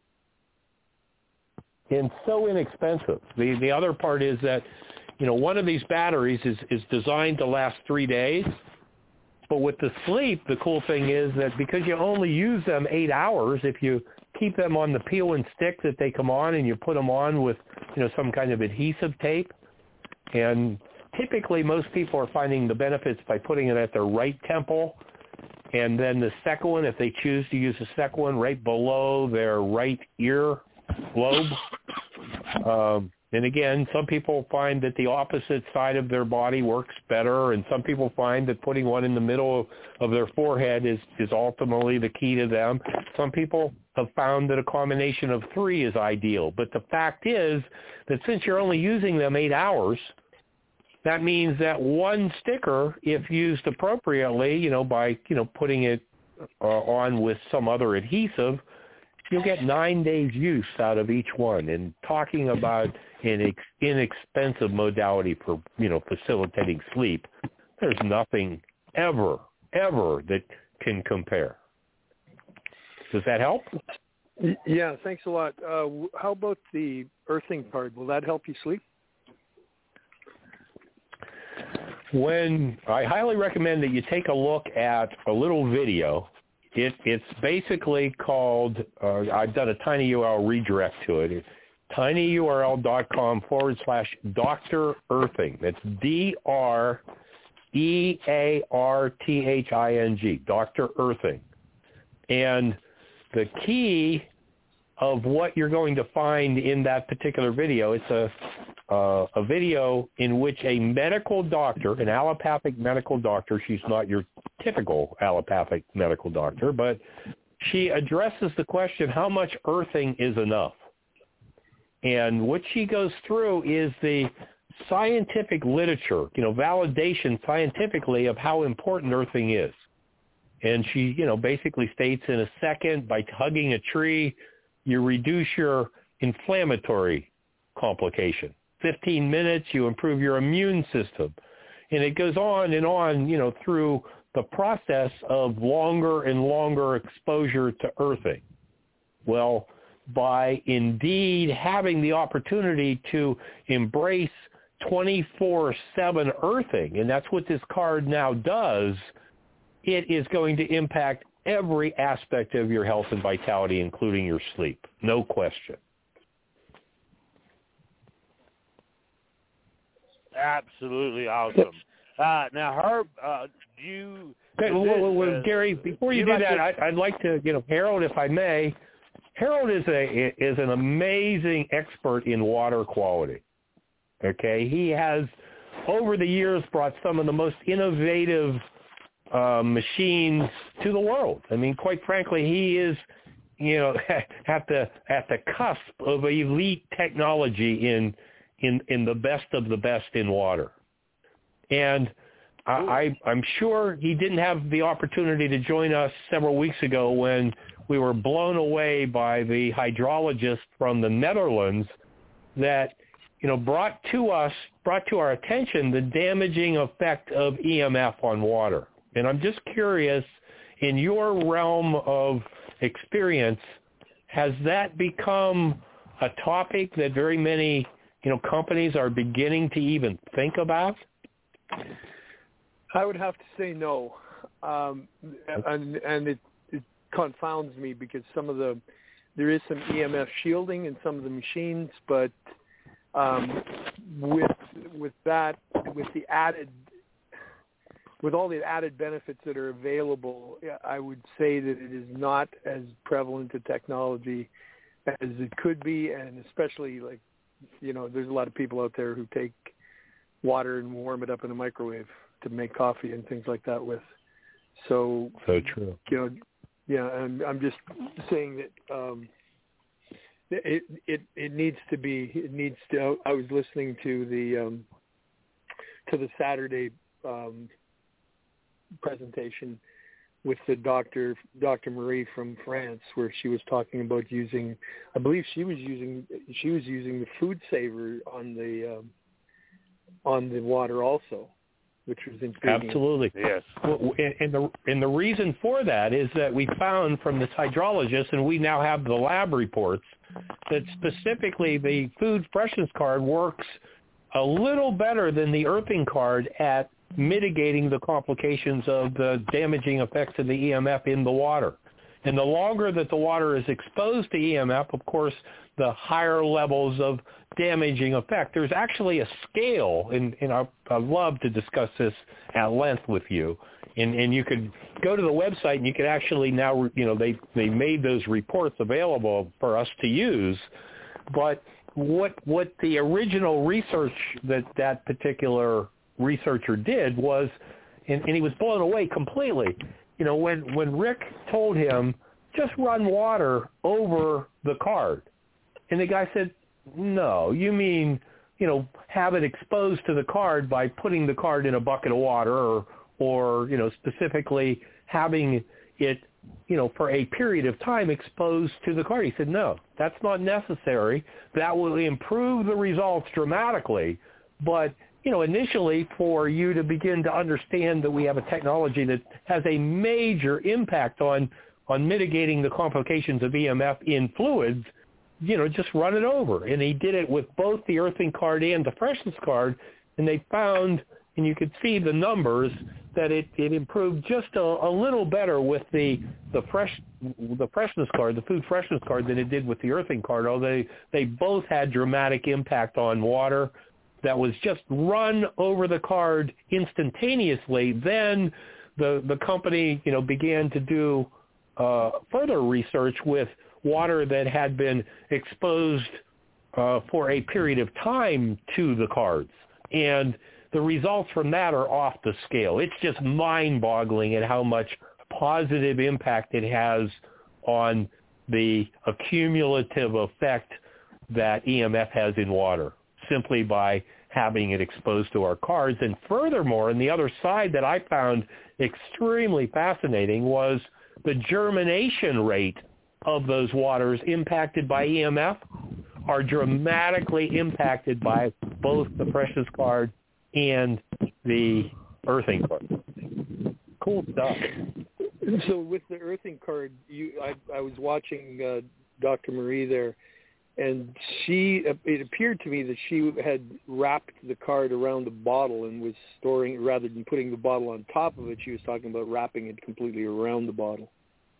And so inexpensive. The the other part is that, you know, one of these batteries is, is designed to last three days. But with the sleep, the cool thing is that because you only use them eight hours, if you keep them on the peel and stick that they come on and you put them on with, you know, some kind of adhesive tape, and typically most people are finding the benefits by putting it at their right temple, and then the second one, if they choose to use the second one, right below their right ear lobe. Um, and again, some people find that the opposite side of their body works better, and some people find that putting one in the middle of their forehead is, is ultimately the key to them. Some people have found that a combination of three is ideal. But the fact is that since you're only using them eight hours, that means that one sticker, if used appropriately, you know, by, you know, putting it uh, on with some other adhesive, you'll get nine days use out of each one. And talking about an ex- inexpensive modality for, you know, facilitating sleep, there's nothing ever, ever that can compare. Does that help? Yeah, thanks a lot. Uh, how about the earthing part? Will that help you sleep? When I highly recommend that you take a look at a little video. It, it's basically called, uh, I've done a tinyurl redirect to it. It's tinyurl.com forward slash Doctor Earthing. That's D R E A R T H I N G, Doctor Earthing. And the key of what you're going to find in that particular video, it's a uh, a video in which a medical doctor, an allopathic medical doctor, she's not your typical allopathic medical doctor, but she addresses the question, how much earthing is enough? And what she goes through is the scientific literature, you know, validation scientifically of how important earthing is. And she, you know, basically states in a second, by hugging a tree, you reduce your inflammatory complication. fifteen minutes, you improve your immune system. And it goes on and on, you know, through the process of longer and longer exposure to earthing. Well, by indeed having the opportunity to embrace twenty-four seven earthing, and that's what this card now does, it is going to impact every aspect of your health and vitality, including your sleep. No question. Absolutely awesome. Uh, now, Herb, uh, do you... Okay, well, well, well, uh, Gary, before you do like that, to... I, I'd like to, you know, Harold, if I may, Harold is a is an amazing expert in water quality. Okay, he has over the years brought some of the most innovative uh, machines to the world. I mean, quite frankly, he is, you know, at the at the cusp of elite technology in in in the best of the best in water. And I, I, I'm sure he didn't have the opportunity to join us several weeks ago when we were blown away by the hydrologist from the Netherlands that, you know, brought to us, brought to our attention the damaging effect of E M F on water. And I'm just curious, in your realm of experience, has that become a topic that very many, you know, companies are beginning to even think about? I would have to say no, um, and, and it, it confounds me because some of the there is some E M F shielding in some of the machines, but um, with with that with the added with all the added benefits that are available, I would say that it is not as prevalent a technology as it could be, and especially like you know, there's a lot of people out there who take water and warm it up in a microwave to make coffee and things like that with. So, so true. You know, yeah, and I'm just saying that um, it it it needs to be. It needs to. I was listening to the um, to the Saturday um, presentation with the doctor, Doctor Marie from France, where she was talking about using. I believe she was using she was using the food saver on the um, on the water also, which was intriguing. Absolutely. Yes. Well, and, and the and the reason for that is that we found from this hydrologist, and we now have the lab reports, that specifically the food freshness card works a little better than the earthing card at mitigating the complications of the damaging effects of the E M F in the water. And the longer that the water is exposed to E M F, of course, the higher levels of damaging effect. There's actually a scale, and, and I, I'd love to discuss this at length with you. And, and you could go to the website, and you could actually now, you know, they, they made those reports available for us to use. But what what the original research that that particular researcher did was, and, and he was blown away completely. You know, when, when Rick told him, just run water over the card. And the guy said, no, you mean, you know, have it exposed to the card by putting the card in a bucket of water or, or, you know, specifically having it, you know, for a period of time exposed to the card. He said, no, that's not necessary. That will improve the results dramatically. But, you know, initially for you to begin to understand that we have a technology that has a major impact on, on mitigating the complications of E M F in fluids, you know, just run it over. And he did it with both the earthing card and the freshness card, and they found, and you could see the numbers, that it, it improved just a, a little better with the the fresh the freshness card, the food freshness card, than it did with the earthing card. Although they, they both had dramatic impact on water that was just run over the card instantaneously. Then the the company, you know, began to do uh, further research with water that had been exposed uh, for a period of time to the cards. And the results from that are off the scale. It's just mind-boggling at how much positive impact it has on the accumulative effect that E M F has in water, simply by having it exposed to our cards. And furthermore, and the other side that I found extremely fascinating was the germination rate of those waters impacted by E M F are dramatically impacted by both the freshness card and the earthing card. Cool stuff. So with the earthing card, you, I, I was watching uh, Doctor Marie there, and she, it appeared to me that she had wrapped the card around the bottle and was storing, rather than putting the bottle on top of it, she was talking about wrapping it completely around the bottle.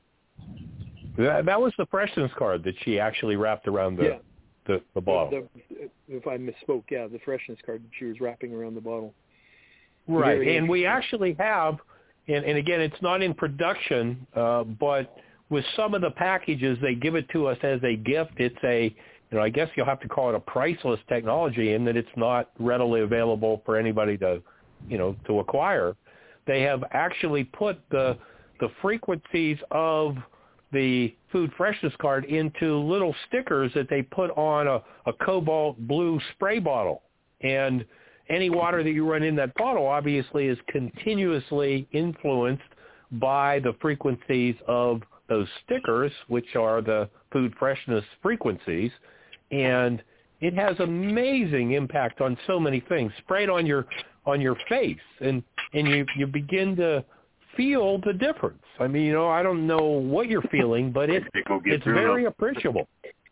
That, that was the freshness card that she actually wrapped around the, yeah. the, the bottle. The, the, if I misspoke, yeah, the freshness card that she was wrapping around the bottle. Right, Very and we actually have, and, and again, it's not in production, uh, but with some of the packages, they give it to us as a gift. It's a, you know, I guess you'll have to call it a priceless technology in that it's not readily available for anybody to, you know, to acquire. they have actually put the the frequencies of the food freshness card into little stickers that they put on a, a cobalt blue spray bottle. And any water that you run in that bottle obviously is continuously influenced by the frequencies of those stickers, which are the food freshness frequencies. And it has amazing impact on so many things. Spray it on your on your face, and, and you, you begin to feel the difference. I mean, you know, I don't know what you're feeling, but it, it's very appreciable.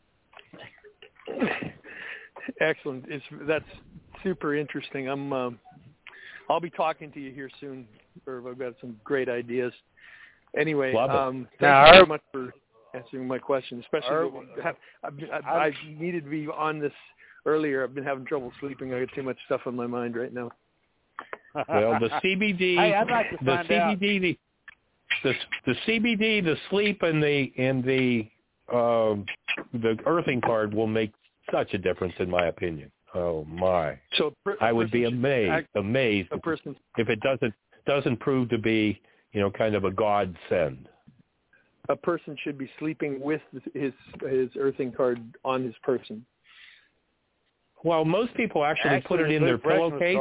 Excellent. It's that's super interesting. I'm um, I'll be talking to you here soon, Irv. I've got some great ideas. Anyway, um, thank now, you very much for answering my question. Especially, Irv, have, I've, I've, I've needed to be on this earlier. I've been having trouble sleeping. I got too much stuff on my mind right now. Well, the C B D, hey, I'd like to the find C B D, out. the, the the C B D, the sleep, and the and the um, the earthing card will make such a difference, in my opinion. Oh my! So per, I would be amazed, act, amazed a person, if it doesn't doesn't prove to be, you know, kind of a godsend. A person should be sleeping with his his earthing card on his person. Well, most people actually, actually put it in their pillowcase.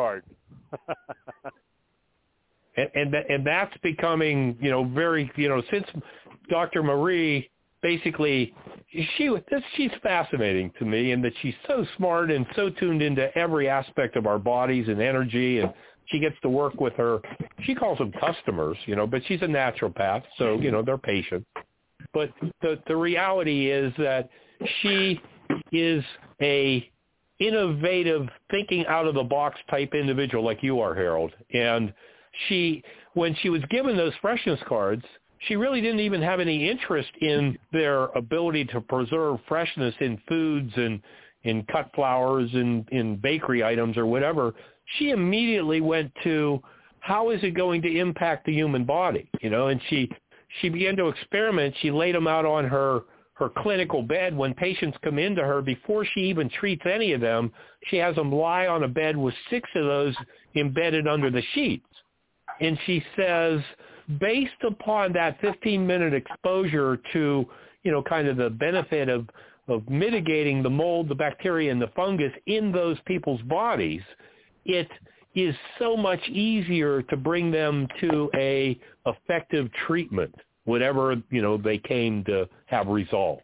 and and, th- and that's becoming, you know, very, you know, since Doctor Marie basically, she this, she's fascinating to me in that she's so smart and so tuned into every aspect of our bodies and energy, and she gets to work with her, she calls them customers, you know, but she's a naturopath, so, you know, they're patients. But the the reality is that she is a innovative, thinking out of the box type individual like you are, Harold. And she, when she was given those freshness cards, she really didn't even have any interest in their ability to preserve freshness in foods and in cut flours and in bakery items or whatever. She immediately went to, how is it going to impact the human body? You know, and she she began to experiment. She laid them out on her her clinical bed. When patients come into her, before she even treats any of them, she has them lie on a bed with six of those embedded under the sheets. And she says, based upon that fifteen-minute exposure to, you know, kind of the benefit of, of mitigating the mold, the bacteria, and the fungus in those people's bodies, it is so much easier to bring them to a effective treatment, whatever, you know, they came to have resolved.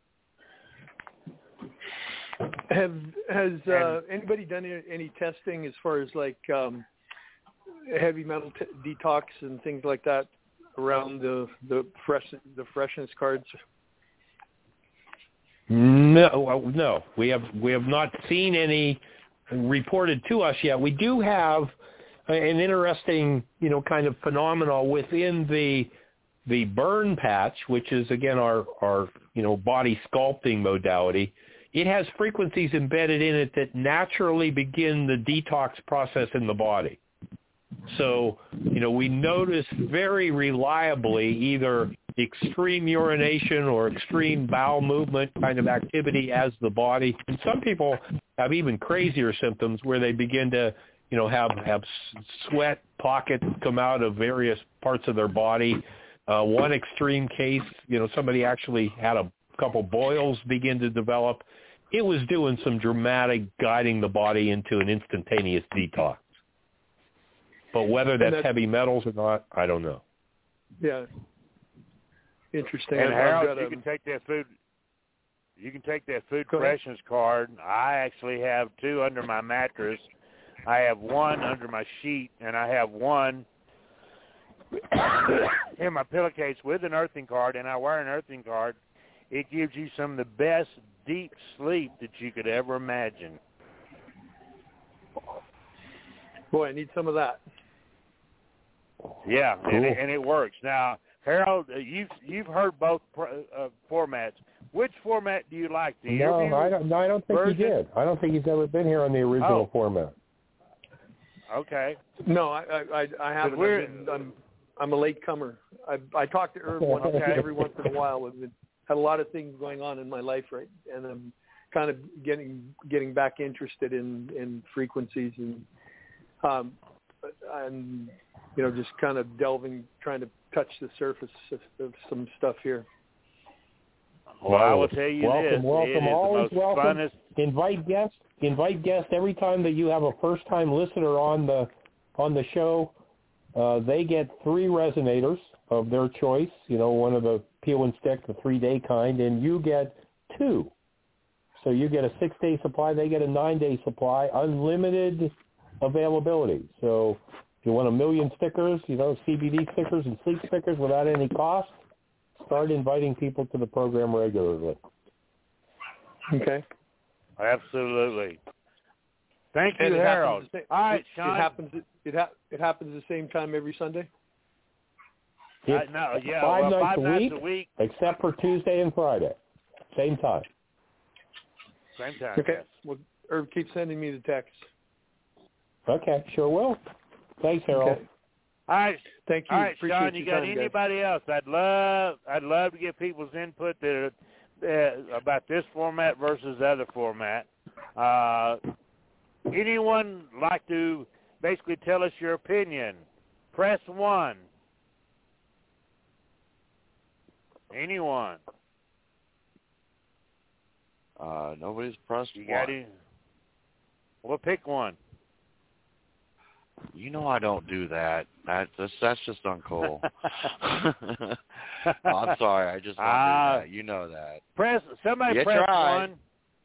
Have has uh, anybody done any testing as far as like um, heavy metal t- detox and things like that around the the fresh the freshness cards? No, no, we have we have not seen any reported to us yet. We do have an interesting, you know, kind of phenomena within the the burn patch, which is again our our you know body sculpting modality. It has frequencies embedded in it that naturally begin the detox process in the body. So, you know, we notice very reliably either extreme urination or extreme bowel movement kind of activity as the body. And some people have even crazier symptoms where they begin to, you know, have, have sweat pockets come out of various parts of their body. Uh, one extreme case, you know, somebody actually had a couple boils begin to develop. It was doing some dramatic guiding the body into an instantaneous detox. But whether that's, that's heavy metals or not, I don't know. Yeah. Interesting. And I've Harold, got you a, can take that food. You can take that food Go freshness card. I actually have two under my mattress. I have one under my sheet, and I have one in my pillowcase with an earthing card. And I wear an earthing card. It gives you some of the best deep sleep that you could ever imagine. Boy, I need some of that. Yeah, cool. and, it, and it works. Now, Harold, uh, you've you've heard both uh, formats. Which format do you like? The no, interview I don't. No, I don't think version? he did. I don't think he's ever been here on the original oh. format. Okay. No, I I, I haven't. We're, been, I'm I'm a late comer. I I talk to Irv once Okay. every once in a while. I've been, had a lot of things going on in my life, right, and I'm kind of getting getting back interested in, in frequencies and um and you know, just kind of delving, trying to touch the surface of, of some stuff here. Well, I will tell you welcome, this. Welcome, it is always the most welcome. Funnest... Invite guests. Invite guests every time that you have a first-time listener on the on the show. Uh, they get three resonators of their choice. You know, one of the peel and stick, the three-day kind, and you get two. So you get a six-day supply. They get a nine-day supply, unlimited availability. So if you want a million stickers, you know, C B D stickers and sleep stickers without any cost, start inviting people to the program regularly. Okay. Absolutely. Thank you, and Harold. Same, All right, it, Sean. It happens. It ha- It happens the same time every Sunday. Uh, no, yeah, five, well, nights, five a nights week, a week, except for Tuesday and Friday, same time. same time. Okay. Yes. Well, Irv, keep sending me the text. Okay, sure will. Thanks, Harold. Okay. All right. Thank you. All right, Appreciate Sean, you your got time, anybody else? I'd love, I'd love to get people's input that, uh, about this format versus the other format. Uh, anyone like to basically tell us your opinion? Press one. Anyone? Uh, nobody's pressed You one. got any? Well, pick one. You know I don't do that. That that's, that's just uncool. I'm sorry, I just don't uh, do that. You know that. Press somebody You press tried. one.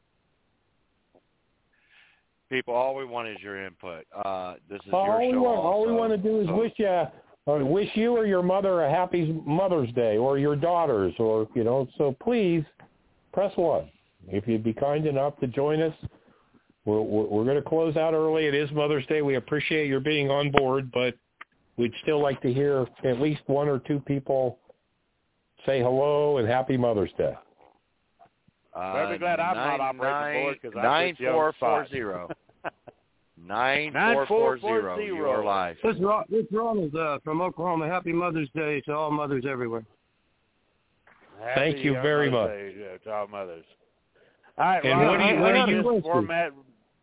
People, all we want is your input. Uh, this is all your we show. want, all also, we want to do is so. wish you, or wish you or your mother a happy Mother's Day, or your daughters, or you know. So please, press one if you'd be kind enough to join us. We're, we're, we're going to close out early. It is Mother's Day. We appreciate your being on board, but we'd still like to hear at least one or two people say hello and Happy Mother's Day. Uh, Well, be glad I'm nine, not operating nine, the board because I nine put you on four the spot. four zero. Nine Nine four four four four zero. zero. You are live. This is Ron- this is Ronald uh, from Oklahoma. Happy Mother's Day to all mothers everywhere. Happy Thank you very Mother's much. Day to all mothers. All right, And Ron, what do you- I what do think you- this format?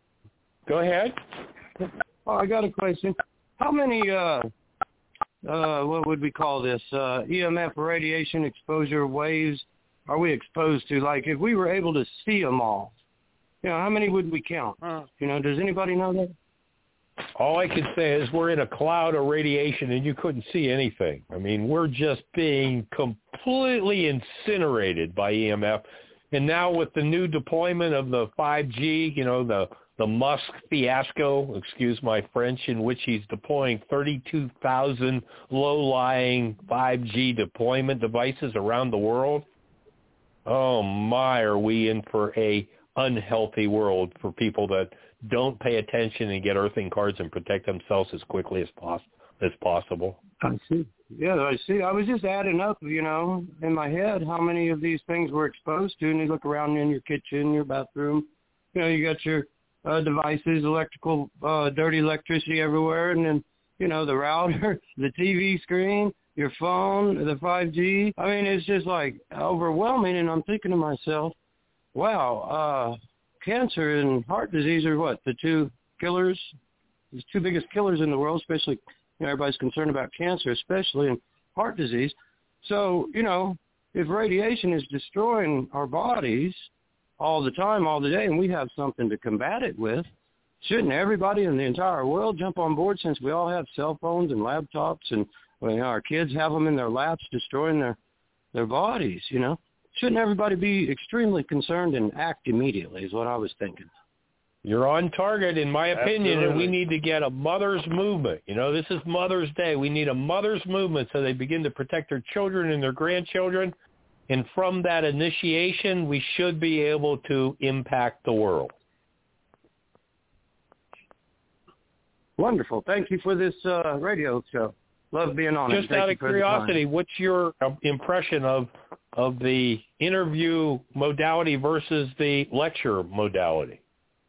Go ahead. Oh, I got a question. How many, uh, uh, what would we call this, uh, E M F radiation exposure waves are we exposed to? Like, if we were able to see them all, you know, how many would we count? Huh. You know, does anybody know that? All I can say is we're in a cloud of radiation and you couldn't see anything. I mean, we're just being completely incinerated by E M F. And now with the new deployment of the five G, you know, the, the Musk fiasco, excuse my French, in which he's deploying thirty-two thousand low-lying five G deployment devices around the world. Oh, my, are we in for a unhealthy world for people that don't pay attention and get earthing cards and protect themselves as quickly as, poss- as possible. I see. Yeah, I see. I was just adding up, you know, in my head how many of these things we're exposed to, and you look around in your kitchen, your bathroom, you know, you got your uh, devices, electrical, uh, dirty electricity everywhere, and then, you know, the router, the T V screen, your phone, the five G. I mean, it's just like overwhelming, and I'm thinking to myself, wow, uh, cancer and heart disease are what, the two killers, the two biggest killers in the world, especially, you know, everybody's concerned about cancer, especially in heart disease. So, you know, if radiation is destroying our bodies all the time, all the day, and we have something to combat it with, shouldn't everybody in the entire world jump on board, since we all have cell phones and laptops, and well, you know, our kids have them in their laps destroying their, their bodies, you know? Shouldn't everybody be extremely concerned and act immediately is what I was thinking. You're on target, in my opinion, Absolutely. and we need to get a mother's movement. You know, this is Mother's Day. We need a mother's movement so they begin to protect their children and their grandchildren. And from that initiation, we should be able to impact the world. Wonderful. Thank you for this uh, radio show. Love being on it. Just Thank out you of for the curiosity, time. what's your uh, impression of of the interview modality versus the lecture modality?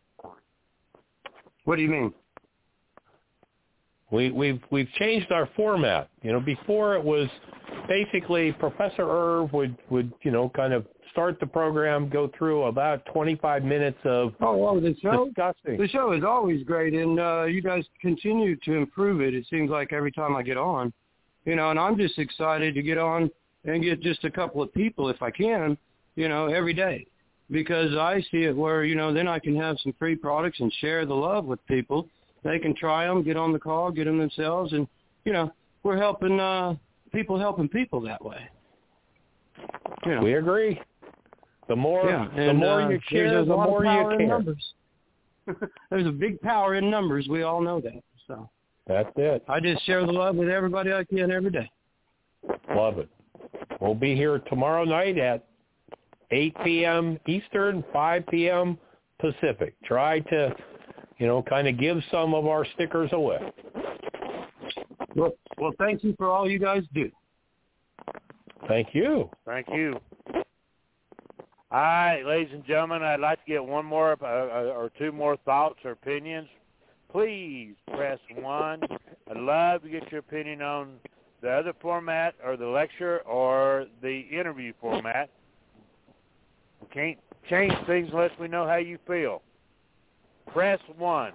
What do you mean? We, we've we've changed our format. You know, before it was basically Professor Irv would, would, you know, kind of start the program, go through about twenty-five minutes of oh, oh the show, discussing. The show is always great, and uh, you guys continue to improve it. It seems like every time I get on, you know, and I'm just excited to get on and get just a couple of people, if I can, you know, every day. Because I see it where, you know, then I can have some free products and share the love with people. They can try them, get on the call, get them themselves, and, you know, we're helping uh, people helping people that way. You know. We agree. The more, yeah, the and, more uh, you share, the more you care. Numbers. There's a big power in numbers. We all know that. So that's it. I just share the love with everybody I can every day. Love it. We'll be here tomorrow night at eight p.m. Eastern, five p.m. Pacific. Try to, you know, kind of give some of our stickers away. Well, well, thank you for all you guys do. Thank you. Thank you. All right, ladies and gentlemen, I'd like to get one more uh, or two more thoughts or opinions. Please press one. I'd love to get your opinion on the other format or the lecture or the interview format. We can't change things unless we know how you feel. Press one.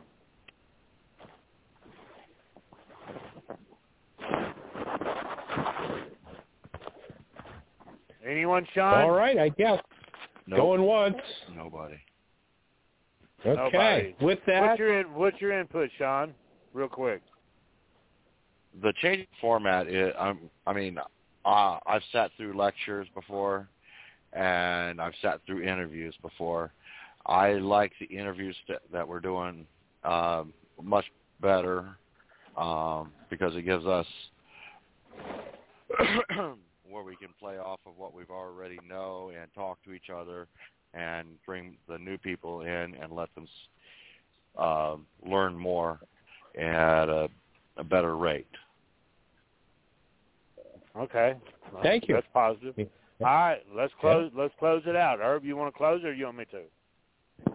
Anyone, Sean? All right, I guess. Nope. Going once. Nobody. Okay. Nobody. With that, what's your in, what's your input, Sean? Real quick. The changing format is, um, I mean, uh, I've sat through lectures before, and I've sat through interviews before. I like the interviews that, that we're doing um, much better um, because it gives us where we can play off of what we've already know and talk to each other and bring the new people in and let them uh, learn more at a, a better rate. Okay. Well, thank you. That's positive. Yeah. All right, let's close. Yeah. Let's close it out. Herb, you want to close, or you want me to?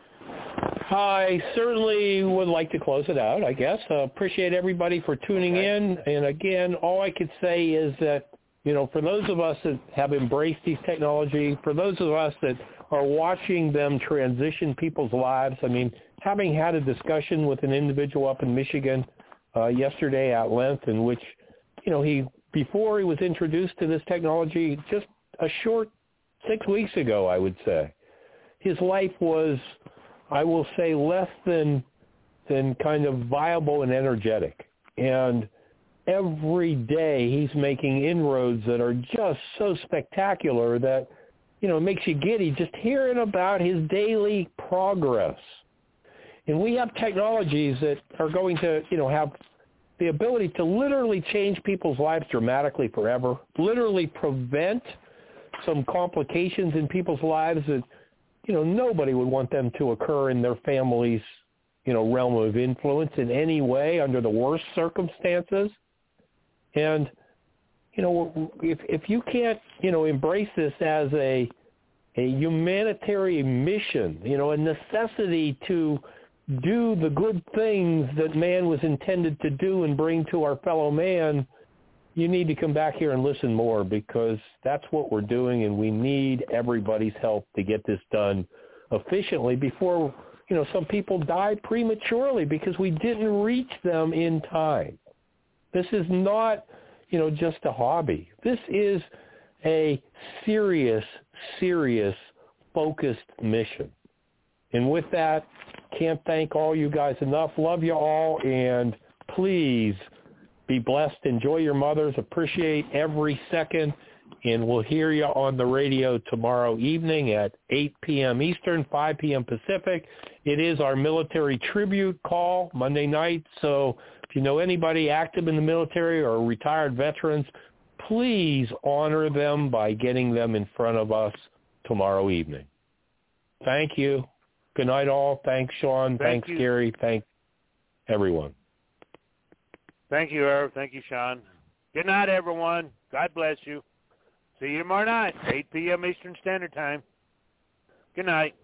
I certainly would like to close it out, I guess. Uh, appreciate everybody for tuning okay. in. And again, all I could say is that, you know, for those of us that have embraced these technology, for those of us that are watching them transition people's lives, I mean, having had a discussion with an individual up in Michigan uh, yesterday at length in which, you know, he, before he was introduced to this technology, just a short six weeks ago, I would say, his life was, I will say, less than than kind of viable and energetic. And every day he's making inroads that are just so spectacular that, you know, it makes you giddy just hearing about his daily progress. And we have technologies that are going to, you know, have the ability to literally change people's lives dramatically forever, literally prevent some complications in people's lives that, you know, nobody would want them to occur in their family's, you know, realm of influence in any way under the worst circumstances. And, you know, if if you can't, you know, embrace this as a a humanitarian mission, you know, a necessity to do the good things that man was intended to do and bring to our fellow man, you need to come back here and listen more, because that's what we're doing, and we need everybody's help to get this done efficiently before, you know, some people die prematurely because we didn't reach them in time. This is not, you know, just a hobby. This is a serious, serious, focused mission. And with that, can't thank all you guys enough. Love you all, and please be blessed. Enjoy your mothers. Appreciate every second. And we'll hear you on the radio tomorrow evening at eight p.m. Eastern, five p.m. Pacific. It is our military tribute call Monday night. So if you know anybody active in the military or retired veterans, please honor them by getting them in front of us tomorrow evening. Thank you. Good night, all. Thanks, Sean. Thank Thanks, you. Gary. Thanks, everyone. Thank you, Irv. Thank you, Sean. Good night, everyone. God bless you. See you tomorrow night, eight p.m. Eastern Standard Time. Good night.